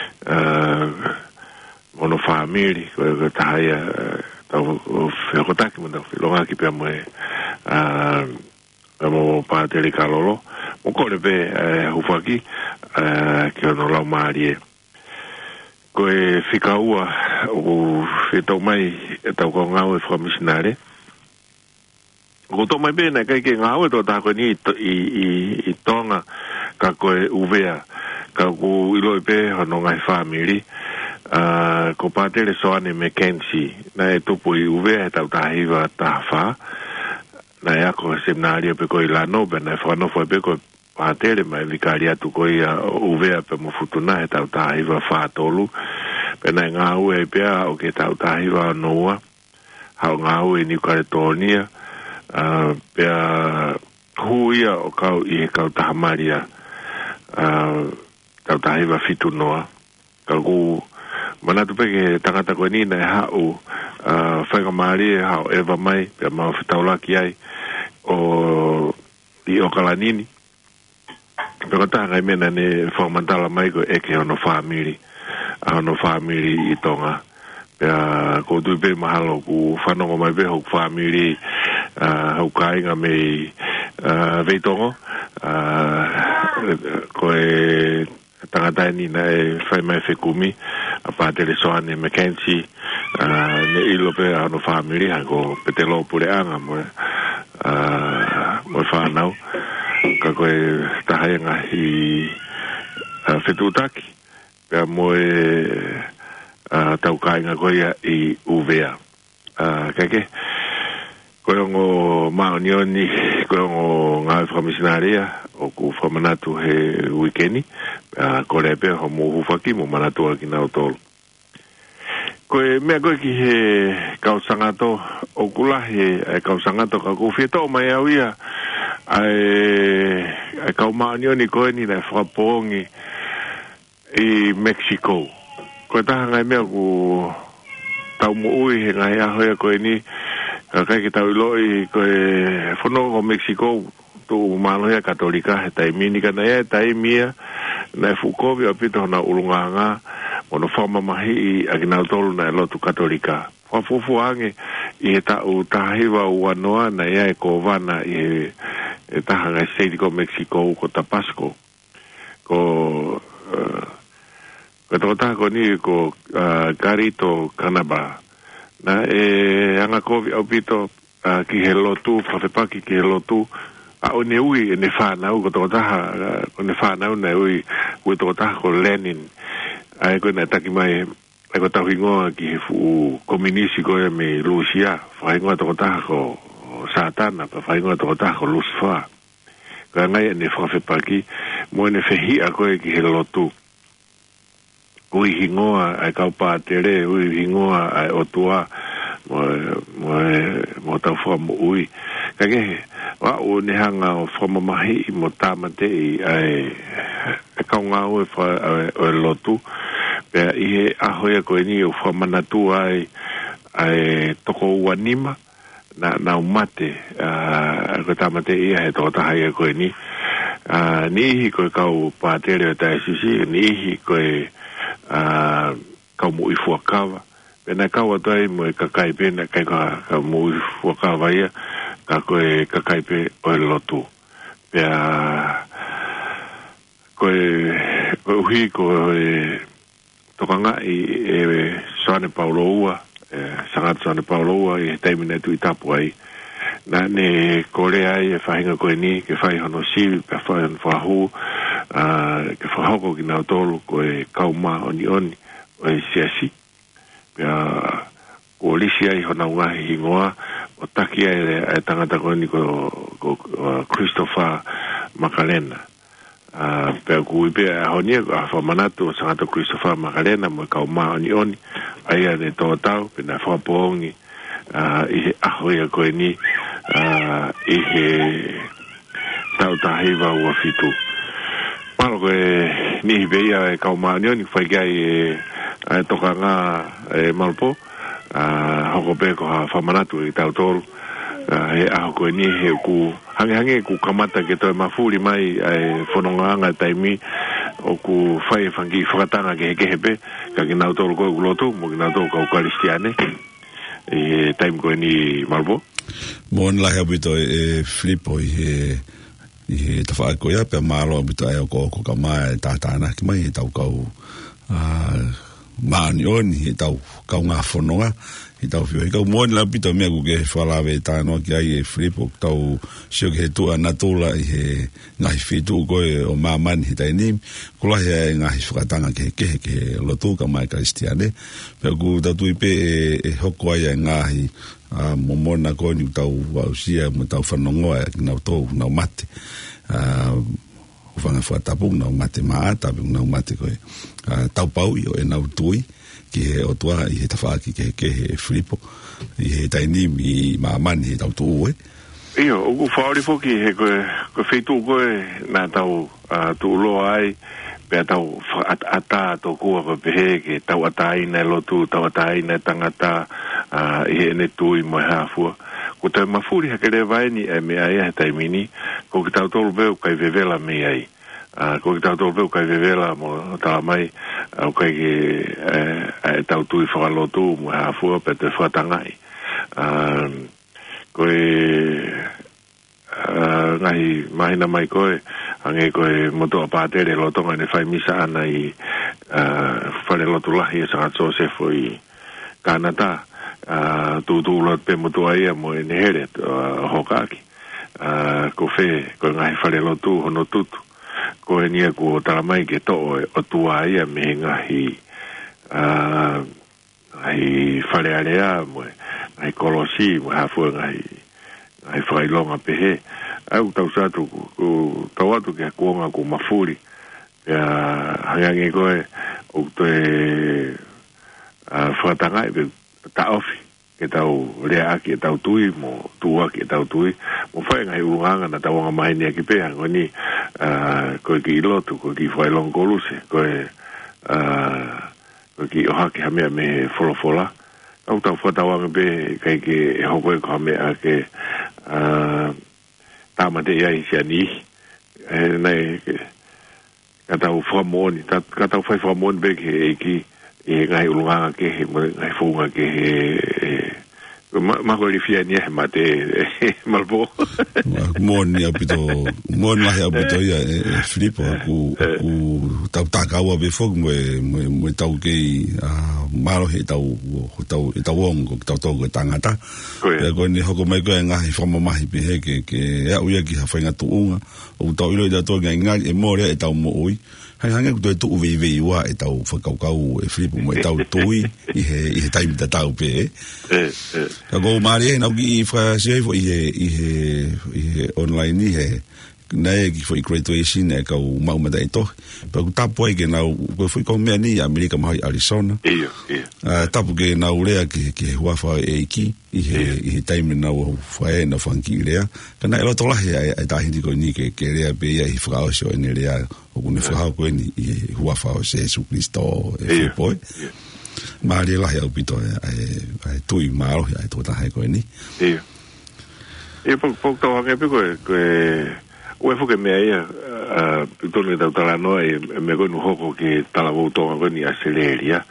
ono family ko tai tau ko tak mo lo nga ki pe mo mo pa te le kalolo mo ko le pe ho faki ke ono la marie ko e fika ua o fito mai e tau ko ngau e whamisnare ko to mai bena kai ke ngau e to ta ko ni I tonga ka ko e uvea ka ko ilo e pe hono ngai family ko pate le soane Mackenzie na e tupu I uvea e tau tahiwa tafa na e ako seminario pe ko I lano bena e whano fo e pe ko patele mai vikaria tu ko ia uvea pe mo futuna e tau tahiwa whātolu pena ngā ue pe o ke tau tahiwa noa hao ngā ue New Caledonia pe huia o kau I he kau tahamaria tau tahiwa fitu noa kau ku manatu pe ke tangata koe nina e hao whaingamari e hao eva mai pe mau whitaulaki ai o I Okalanini pero ta ngai mena ne formantala mai ko e ke ono family I tonga pe ko tu pe mahalo ku whanongo mai pe hok family hok kainga me veitongo ko e tangata ni na e whai mai whekumi a pate le soane Mackenzie ne ilo pe ono family hako pe te lo pule anga mo whanau ka koe tahaya I whetutaki pia moe tau kainga koe I uvea kake koe ongo maonioni koe ongo ngā whamisinaria o ku whamanatu he wikeni kore pia ho mo hufaki mo manatu aki nao tolu koe mea koe ki he kausangato o kulahe kausangato ka ku whieto mai au ia ai kau maanioni koe ni na whakapongi I Mexico koe taha ngai mea ku tau mo ui he ngai ahoia koe ni kai ki tau iloi koe whanongo Mexico tu maloia katolika he taimini kana ea taimia na fukovi o pito na ulunganga ono whama mahi I aginau tolu na lotu katolika whafufu ange I he tau tahiwa uanoa na ea e kovana I he taha ngai seiti ko Mexico ko Tapasco ko toko taha ko ni ko Garito Canaba na e anga kovi au pito ki he lotu whawhepaki ki he lotu a o ne ui e ne whanau ko toko taha ko ne whanau ne ui toko taha ko Lenin ai ko na taki mai ai ko tau hingoa ki he fu kominisi ko e me Lucia whaingoa toko taha ko Satana pa whaingoa toko taha ko Lucifer ka ngai ne whawhepaki mo ne whehia koe ki he lotu ui hingoa ai kaupa tere ui hingoa ai otua mo tau whama ui kake wa o ne hanga o whama mahi mo tamate ai kaunga ue o lotu pea I he ahoia koe ni o whamanatu ai toko uanima na umate ko tamate ia he toko tahai koe ni nihi koe kau pātere o tai sisi nihi koe kau mo I fuakawa pena kau atai mo e kakai pena kai ka mo I fuakawa ia ka koe kakai pe o lotu pea koe uhi koe toka whanga i Sane Pauloa, sangat Sane Pauloa i taimina tu i tapu ai. Na ne kore ai e whahinga koe ni, ke whai hono siu, ke whai hono whahu, ke whahoko ki nao tolu koe kauma oni, o e siasi. Pea ko lisi ai hona ungahi hingoa, o taki ai e tangata koe ni ko Christopher Makalena. Pea kui pea honia a whamanatu o sangata Christopher Makalena mo kauma oni, ai ane tō tau, pena whapoongi, i he ahoia koe ni, i he tau tahiwa ua fitu. Malo koe nihi beia e kauma oni, whaigai e toka ngā malpo, hoko pe ko ha whamanatu i tau tolu, he aho koe ni he ku hange ku kamata ke toi mafuri mai ai whanongaanga taimi o ku whai whangi whakatanga ke heke hepe ka ki nau tolu koe kulotu mo ki nau tolu kau karistiane e taimi koe ni Malbo Mon la habito e Filipo i he tawha koe ia pe malo habito ai o ko ka mai tātāna ki mai tau kau maani oni he tau kau ngā whanonga i tau whio. I kau moani la pita mea kuke whalawe tānoa ki ai e Filipo tau sio ki he tua natola i he ngahi whitu koe o mamani he tainim kulahi ai ngahi whakatanga ke he lotu ka mai Kristiane pia ku tau tui pe e hoko ai ai ngahi momona koe ni tau wausia mo tau whanongoa ki nau tau nau mate ufanga whatapung nau mate maata nau mate koe tau pau i o e nau tui ki he o tua i he tawhaki ke he Filipo i he tainim i maamani he tau tuu Iyo, uku whaori foki he koe wheitu koe nā tau tuu loa ai pia tau ata tō kua koe pehe ke tau ata ina lotu, tau ata ina tangata i he ene tui mo he hafua ko tau mafuri hakere vaini e mea ia he taimini ko ki tau tolu veu kai vevela mea ai ko ki tau tolu veu kai vevela mo tala mai au kai ke tau tui whakalotu mo he hafua pe te whatangai koe ngahi mahina mai koe ange koe motoa pātere lotonga ne whai misa ana i whare lotu lahi e Sangat Joseph i Kanata tūtūlot pe motoa ia mo e nehere hokaki ko whe koe ngahi whare lotu hono tutu koe nia ko taramai ke to o tua ia me ngahi whare area mo ai kolosi mo hafua ngai whailonga pehe au tau satu ku tau atu ke kuonga ku mafuri ya hangange koe o te whatangai pe ta ofi ke tau rea aki e tau tui mo tua ki e tau tui mo whai ngai urunganga na tau anga maini aki peha ngoni koe ki ilotu koe ki whailong koluse koe ki ohaki hamea me folofola au tau whatawanga pe kai ke hoko e koha mea ke tamate iai si ani nei ka tau whamoni ka tau whai whamoni pe ke eki e ngai ulunganga ke he ngai whunga ke he mako li fia ni he mate malpo moni apito moni lahi apito ia Filipo ku tau takaua be fog mo tau kei malo he tau ongo tau togo tangata e ko ni hoko mai ko ngahi whamamahi pe he ke au ia ki hawhainga tuunga o tau ilo i tau ngai e more e tau mo oi hanga ko tu vei wa e tau whakaukau e Filipo mo e tau tui i he taimi ta tau pe ka go mari na ki fra se i he online ni he nei ki foi graduation e ka mau mata e to pa ku tapo e ke na ko foi ko me ni America mai Arizona tapo ke na urea ke hua fa e ki i he taimi na foi na fanki rea kana e to la e ta hindi ko ni ke rea be ia i fra so en rea o ne fra ko ni i hua fa o Jesus Cristo e foi Maria la eu pito ai tui malo ai to ta hai ko ni e po to ha ke ko o e foke mea ia tonu tau tala noa e me koe nuhoko ke tala wautonga koe ni aceleria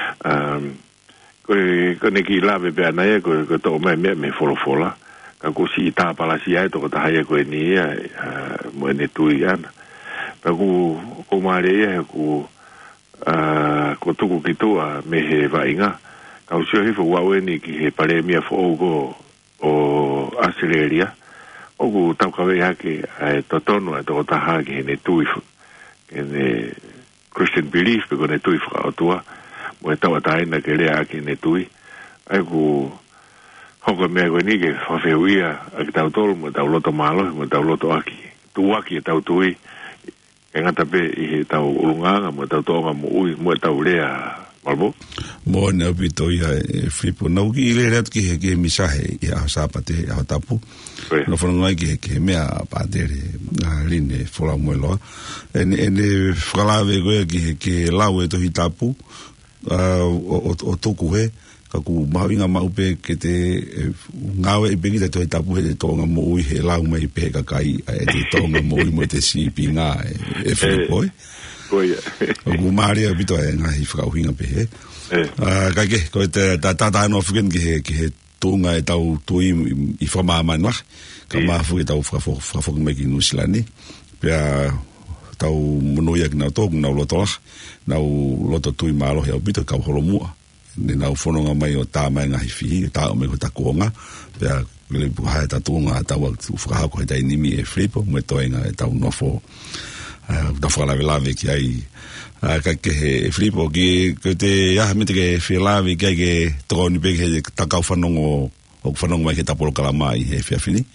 koe neki lawe pe anaya koe toko mai mea me folofola ka kusi i tāpala si ai toko tahaya koe ni ia mo ene tui ana pa ku maare ia ku ko tuku ki tua me he vainga ka usio he fu waweni ki he pare mia fo ogo o Australia ogu tau kawe hake to tonu to taha ki ne tuifu ne Christian belief ko ne tuifu o tua mo tau taina ke le aki ne tui ai ku hoko me ko ni ke fa feuia ak tau tol mo tau loto malo mo tau loto aki tuaki tau tui e ngata pe i tau ulunganga mo tau tonga mo ui mo tau lea malbo mo na pito ia flipo no ki le ret ki ke misahe ia sapate a tapu no fono ngai ke mea padere na line fola moelo ene fralave go ke lawe to hitapu o toku he ka ku mahinga maupe ke te ngawe i begi to hitapu he tonga mo ui he lau mai pe ka kai e tonga mo ui mo te sipi nga e flipo Oia. O Maria bito e nga hi frau hinga pe he. Ka ke ko te tata no fugen ke tunga e tau tui i forma manwa. Ka ma fu e tau fra me ki nusilani. Pe tau monoia na to na loto na loto tui malo he bito ka holomua. Ni na fononga mai o ta mai nga hi fi ta o me ko ta konga. Pe le buha ta tunga ta wa fra ko ta inimi e flipo mo to nga e tau no fo da fala lave ki ai ka ke flipo ki te ya me te fe lave ke troni pe ke ta ka fanongo o fanongo mai ke ta por kala mai e fe fini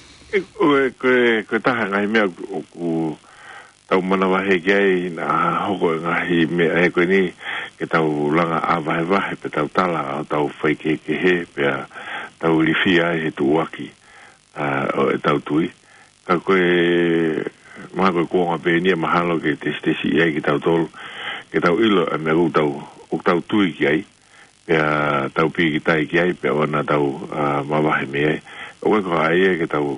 ko ta ngai me ku ta mana wa he ke na ho ngai me ai ko ni ke ta langa ava va pe ta tala ta foi ke he pe ta ulifia e tu waki o ta tui ka ko ma ko nga pe ni mahalo ke te stesi ai ki tau tol ke tau ilo me u tau tui ki ai pe tau pi ki tai ki ai pe ona tau ma va me o ko ai ke tau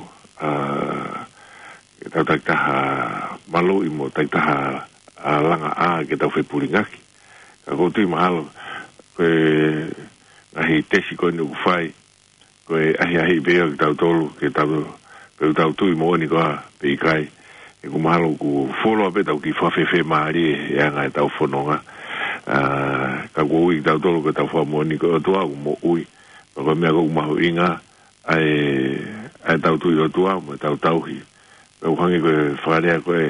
ta malo i mo ta langa a ke tau fe puringaki ka ko tui mahalo ke ai tesi ko ni fai ko ai be ki tau tol ke tau tui mo ni ko pe kai e ku malo ku folo pe tau ki fa fe mari e nga tau fononga ka go i tau tolo ka tau fa moni ko tua mo ui ko me ko ma inga ai tau tu yo tua mo tau hi ko hangi ko fare ko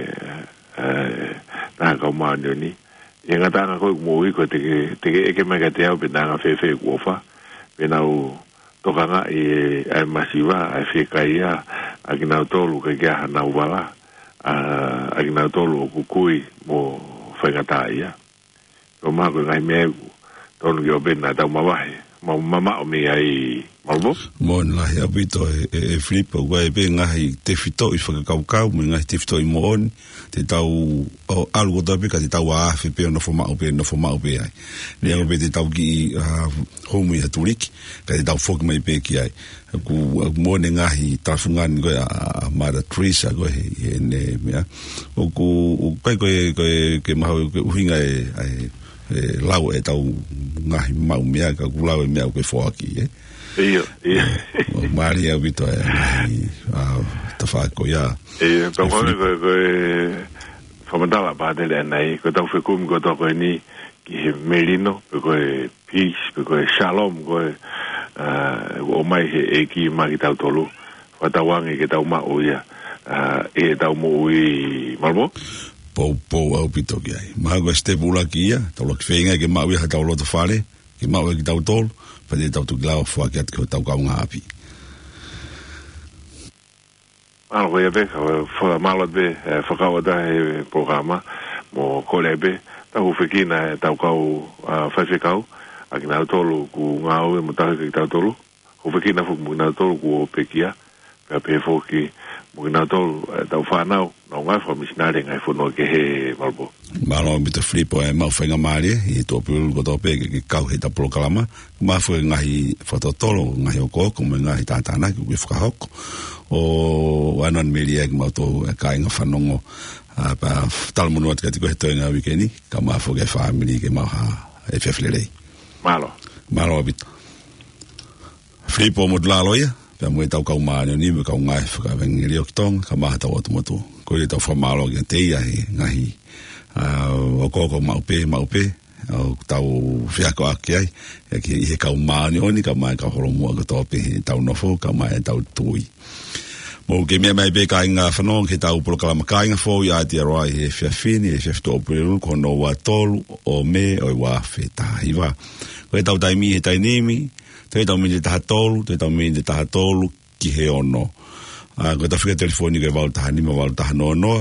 na ka ma ni e nga ta ko mo ui ko te ke me ka te au pe na fe ko fa pe na u to nga e ai masiva ai fe kaia akina tolo ke ga na ubala agina tolo kukui mo whaingata ia. Ko mako ngai megu tonu yo bena tau mawahe. Mama o me ai malbo? Mo lahi apito e flipo wai be ngahi te fito i whakakaukau me ngahi te fito i mooni te tau algo tape ka te tau aafe pe no fomau pe ai. Lea pe te tau ki homu i haturiki ka te tau foki mai pe ki ai. Ku moone ngahi tafungani koe a Mara Teresa koe e ne mea. O ku kai koe ke mahau uhinga e lau e tau ngahi mau mea ka ku lau e mea koe foaki Ia. O Maria Vito e ngahi tawhako ia. Ia, tau kone koe whamatala pātele anai, koe tau whekumi koe tau koe ni ki he merino, koe peace, koe shalom, koe o mai he e ki maki tau tolu, whatawangi ke tau mao ia, e tau mo ui malmo? Pou au pito ki ai. Maha koe step ula ki ia, tau loki whenga ke mao ia ha tau loto whare, ke mao e ki tau tolu, pwede tau tuki lau whaki at ke tau kaunga api. Ano koe be, whamalot be, whakawata he programa, mo kole be, tau whekina tau kau whaiwhekau, a ki nau tolu ku ngau e mo tahi ki tau tolu, ho whekina whuku mo ki nau tolu ku o pekia, pia pe whoki mo ki nau tolu tau whanau, nau ngai whamisinare ngai whono ke he malbo. Malo mi te flipo e mau whainga maare, i tōpi ulu ko tōpe ke kau he tapolo kalama, mafu e ngahi whatotolo, ngahi o koko, me ngahi tātana ki whakahoko, o anan meri e ki mau tō e kāinga whanongo, pa talamono ati kati ko he toenga wikeni, ka mafu ke whamiri ke mau ha e whewhlerei. Malo abita. Flipo mo tlalo ia, pia mui tau kau maani o ni, me kau ngai whakawengi rio ki tonga, ka maha tau atu motu. Ko i tau whamalo ki te ia he ngahi o ko maupe o tau fiako ake ai ki he kau maani oni ka mai ka horomu ka tope tau nofo ka mai tau tui mo ke me mai be ka inga whanong ke tau proklama ka inga fo ya te roi he fiafini he fiafto opurelu ko no wa tolu o me o wa feta hiva ko tau taimi he tainimi te tau mi te taha tolu te tau mi te taha tolu ki he ono ko ta fika telefoni ke wau taha nima wau taha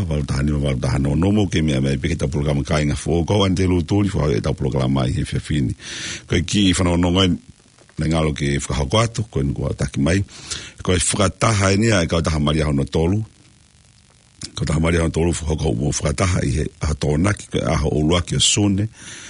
no mo ke me mai pe ke tau proklama ka inga fo ko ante lu tuli fo he tau proklama he fiafini ko ki whanong nongai ngalo ke whakahokoatu, koe nuku au taki mai. Koe whakataha e nia e kau taha maria hono tolu. Kau taha maria hono tolu whakahau mo whakataha i he aha tōnaki, koe aha oluaki o sune.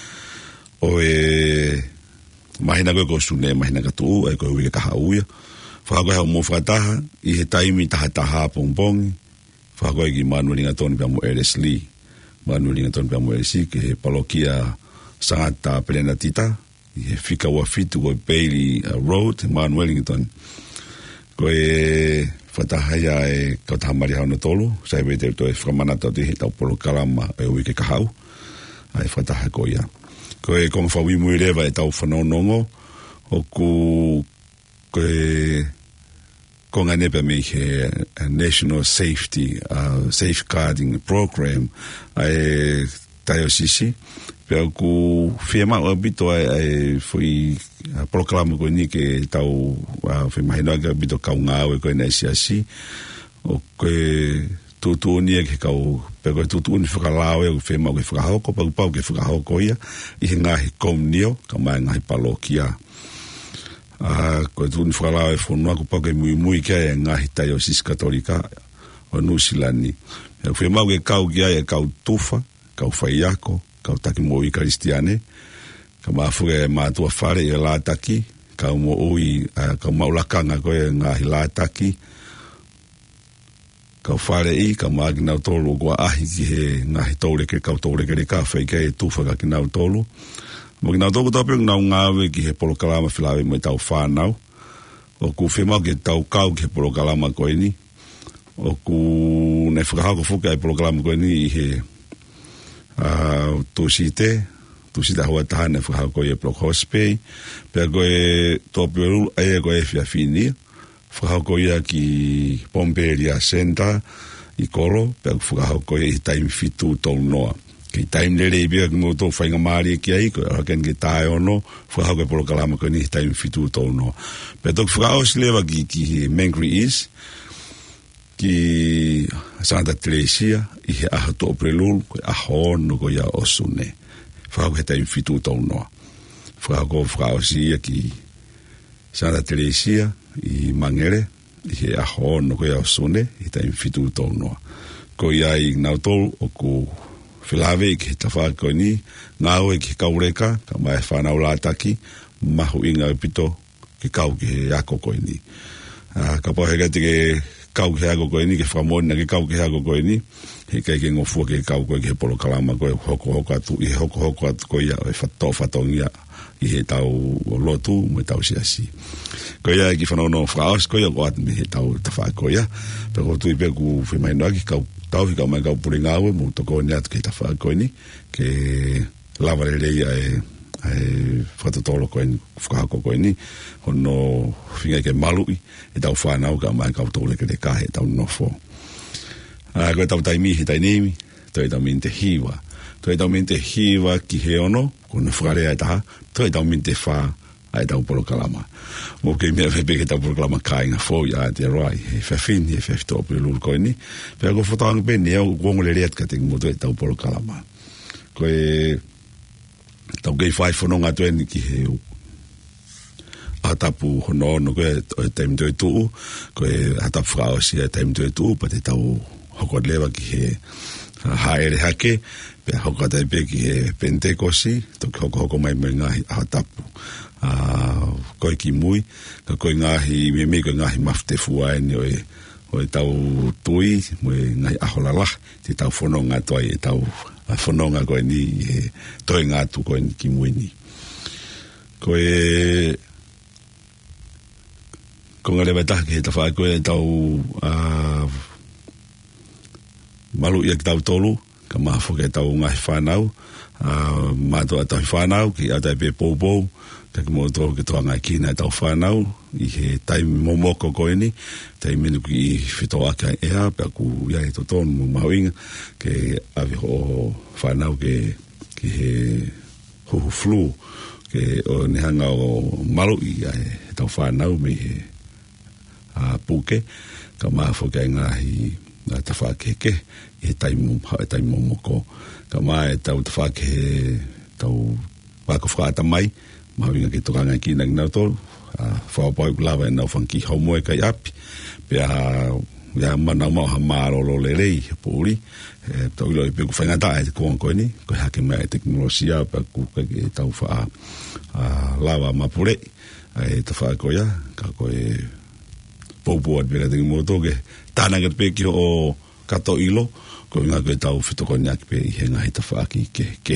O e mahina koe ko sune, mahina katu e koe ui kaha uia. Whakakoe hau mo whakataha i he taimi taha pongpongi. Whakakoe ki manuelinga tōni pia mo Eres Lee. Manuelinga tōni pia mo Eres Lee, ke he palokia sangata pelena tita. I he whika ua fitu o Bailey Road, Mount Wellington. Ko e whatahaia e kautahamari hau na tolu, sai wete to e whakamanata o te he tau polo kalama e ui ke kahau, ai whataha ko ia. Ko e konga whawi mui rewa e tau whanonongo, o ko e konga nepa me he National Safeguarding Program, ai taio sisi, pia ku whiama o bito ai foi proclama ko ni ke tau foi mahino ga bito ka ngau ko na siasi o ke tutu ni ke kau pe ko tutu ni whakalao e whiama ko whakahoko pau ke whakahoko ia I nga he komnio ka mai ngai palokia ko tutu ni whakalao e whonua ko pau ke mui ke nga he taio sis katolika o nusilani whiama ke kau kia e kau tufa kau whaiako kau taki mo I Kristiane, ka mafuge mātua whare I lātaki, kau mo ui, kau maulakanga koe ngahi lātaki, kau whare I, kau mākinau tolu kua ahi ki he ngahi taureke, kau taureke re ka whaike e tuwha ka kinau tolu. Mo kinau tolu tapu ngau ngāwe ki he polokalama whilawe mo I tau whānau, o ku whemau ki tau kau ki he polokalama koe ni, o ku nei whakahako whuka e polokalama koe ni I he tusite hua tahana whakako I Block Hospay, pia koe tōpiru aia koe whiawhini, whakako ia ki Pomperia Center I Koro, pia whakako ia I taimi fitu tolu noa. Ki taimi lere I bia ki mo tō whainga maari ki ai, koe raken ki tae ono, whakako I polokalama koe ni I taimi fitu tolu noa. Pia tōk whakao silewa ki Mangry East, ki Santa Teresia I he aha tō prelulu koe aha ono ko ia osune whakako he taimi fitu tau noa whakako sia ki Santa Teresia I Mangere I he aha ono ko ia osune he taimi fitu tau noa ko ia I ngau tolu o ku whilawe ki he tawhako ni ngau ki kaureka ka mai whanau lātaki mahu inga pito ki kau ki he ako koe ni ka pohega tike kau ke hago koe ni, ke whamona ke kau ke hago koe ni, he kai ke ngofua ke kau koe ke polo kalama koe hoko atu, I hoko atu koe ia, e whatongia I he tau o lotu, mo tau siasi. Koe ia ki whanono whaos koe, o atu me he tau tawha koe ia, pe ko tui pe ku whimainoa ki kau tau, ki kau mai kau puri ngawe, mo toko ni atu ke tawha koe ni, ke lavare reia whatotolo koe ni, whakahako koe ni, hono whinga ke malui, e tau whanau ka mai kau tōle ke te kahe tau nofo. Koe tau taimi he tainimi, toi tau min te hiwa. Toi tau min te hiwa ki he ono, kona whakarea e taha, toi tau min te wha, ai tau polo kalama. Mo ke mea whepe ke tau polo kalama kāinga fōi a te rai, he whawhini, he whawhitopi lulu koe ni, pēr ko whotanga pēni, eo kuongole reat ka te kumoto e tau polo kalama. Koe tau kei whai whanonga tueni ki he atapu hono ono koe o taimi tue tuu, koe atapu whakaosi e taimi tue tuu, pa te tau hoko lewa ki he haere hake, pe hoko atai pe ki he pentekosi, toki hoko mai mai ngahi atapu. Koe ki mui, ka koe ngahi, me koe ngahi mafte fuaeni o e tau tui, mo e ngahi aholala, te tau whanonga toi e tau whanonga koe ni, toi ngātu koe ni ki mui ni. Koe ko ngare bata ke ta fa ko tau malu ia tau tolu ka mafo ke tau ngai whanau, mato a tau whanau, ki a tai pe pou, ka ki mo tō ke toa ngai kina tau whanau, i he taimi momoko koe ni, taimi menu ki i whito aka ea, pe aku iai to tonu mo mawinga, ke avi ho whanau ki he huhu flu, ke o nehanga o malu i ai tau whanau me he puke, ka mafo ke ngahi ta whakeke, i he taimi momoko, ka mai tau ta whake tau wako whakata mai, mawinga ke toka ngai kina ki nau tolu, whapau kulawa e nau whanki haumoe kai api, pia ia mana mau ha marolo le rei, pōri, tau ilo i peku whaingata e te koan koe ni, koe hake mea e teknolosia, pia kuka ke tau wha lawa mapure, e ta wha koea, ka koe pōpua te pera tengi moto, ke tāna ke te peki o kato ilo, koe ngā koe tau whitoko niaki pe i he ngahi ta wha ki ke.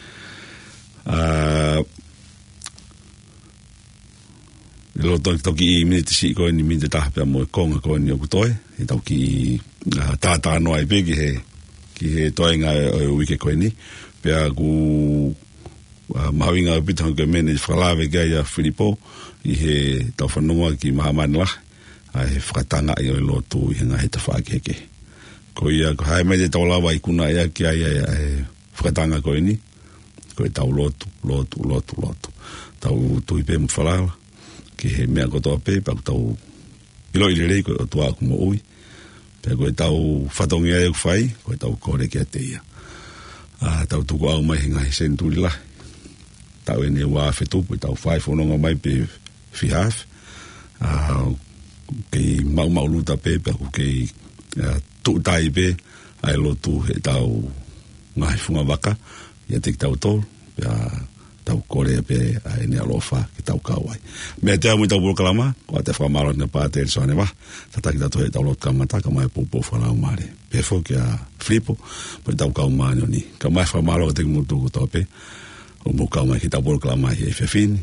Lo toki i miniti si koe ni miniti taha pia mo e konga koe ni o kutoe, e tau ki tātā noa i pe ki he toenga o wike koe ni, pia ku mawinga o pita koe mene i whakalawe kia ia Filipo, i he tau whanonga ki Mahamanila, a he whakatanga i o lotu i he ngahi ta whakeke. Ko ia ko hae mei te tau lawa i kuna ia ki ai whakatanga koe ni, koe tau lotu. Tau tui pe mo whalawa, ki he mea kotoa pe, pa tau ilo i rei koe o tua aku mo ui, pe koe tau whatongi ai aku whai, koe tau kore kia te ia. Tau tuku au mai hinga hi senturi lahi, tau e ne wā whetupu, tau whai whanonga mai pe whihaf, kei mau luta pe, pe aku kei tuutai pe, ai lotu he tau ngahi funga waka, ia te ki tau tolu, tau kore pe ai ne alofa ki tau kawai. Mea te amu i tau pulukalama, ko te whamaro ne pāte e soane wah, tataki tatu he tau lot kamata, ka mai pupo whanau maare. Pefo ki a Filipo, po tau kau maani o ni. Ka mai whamaro o te mutu ko tope, o mu kau mai ki tau pulukalama i e whewhini,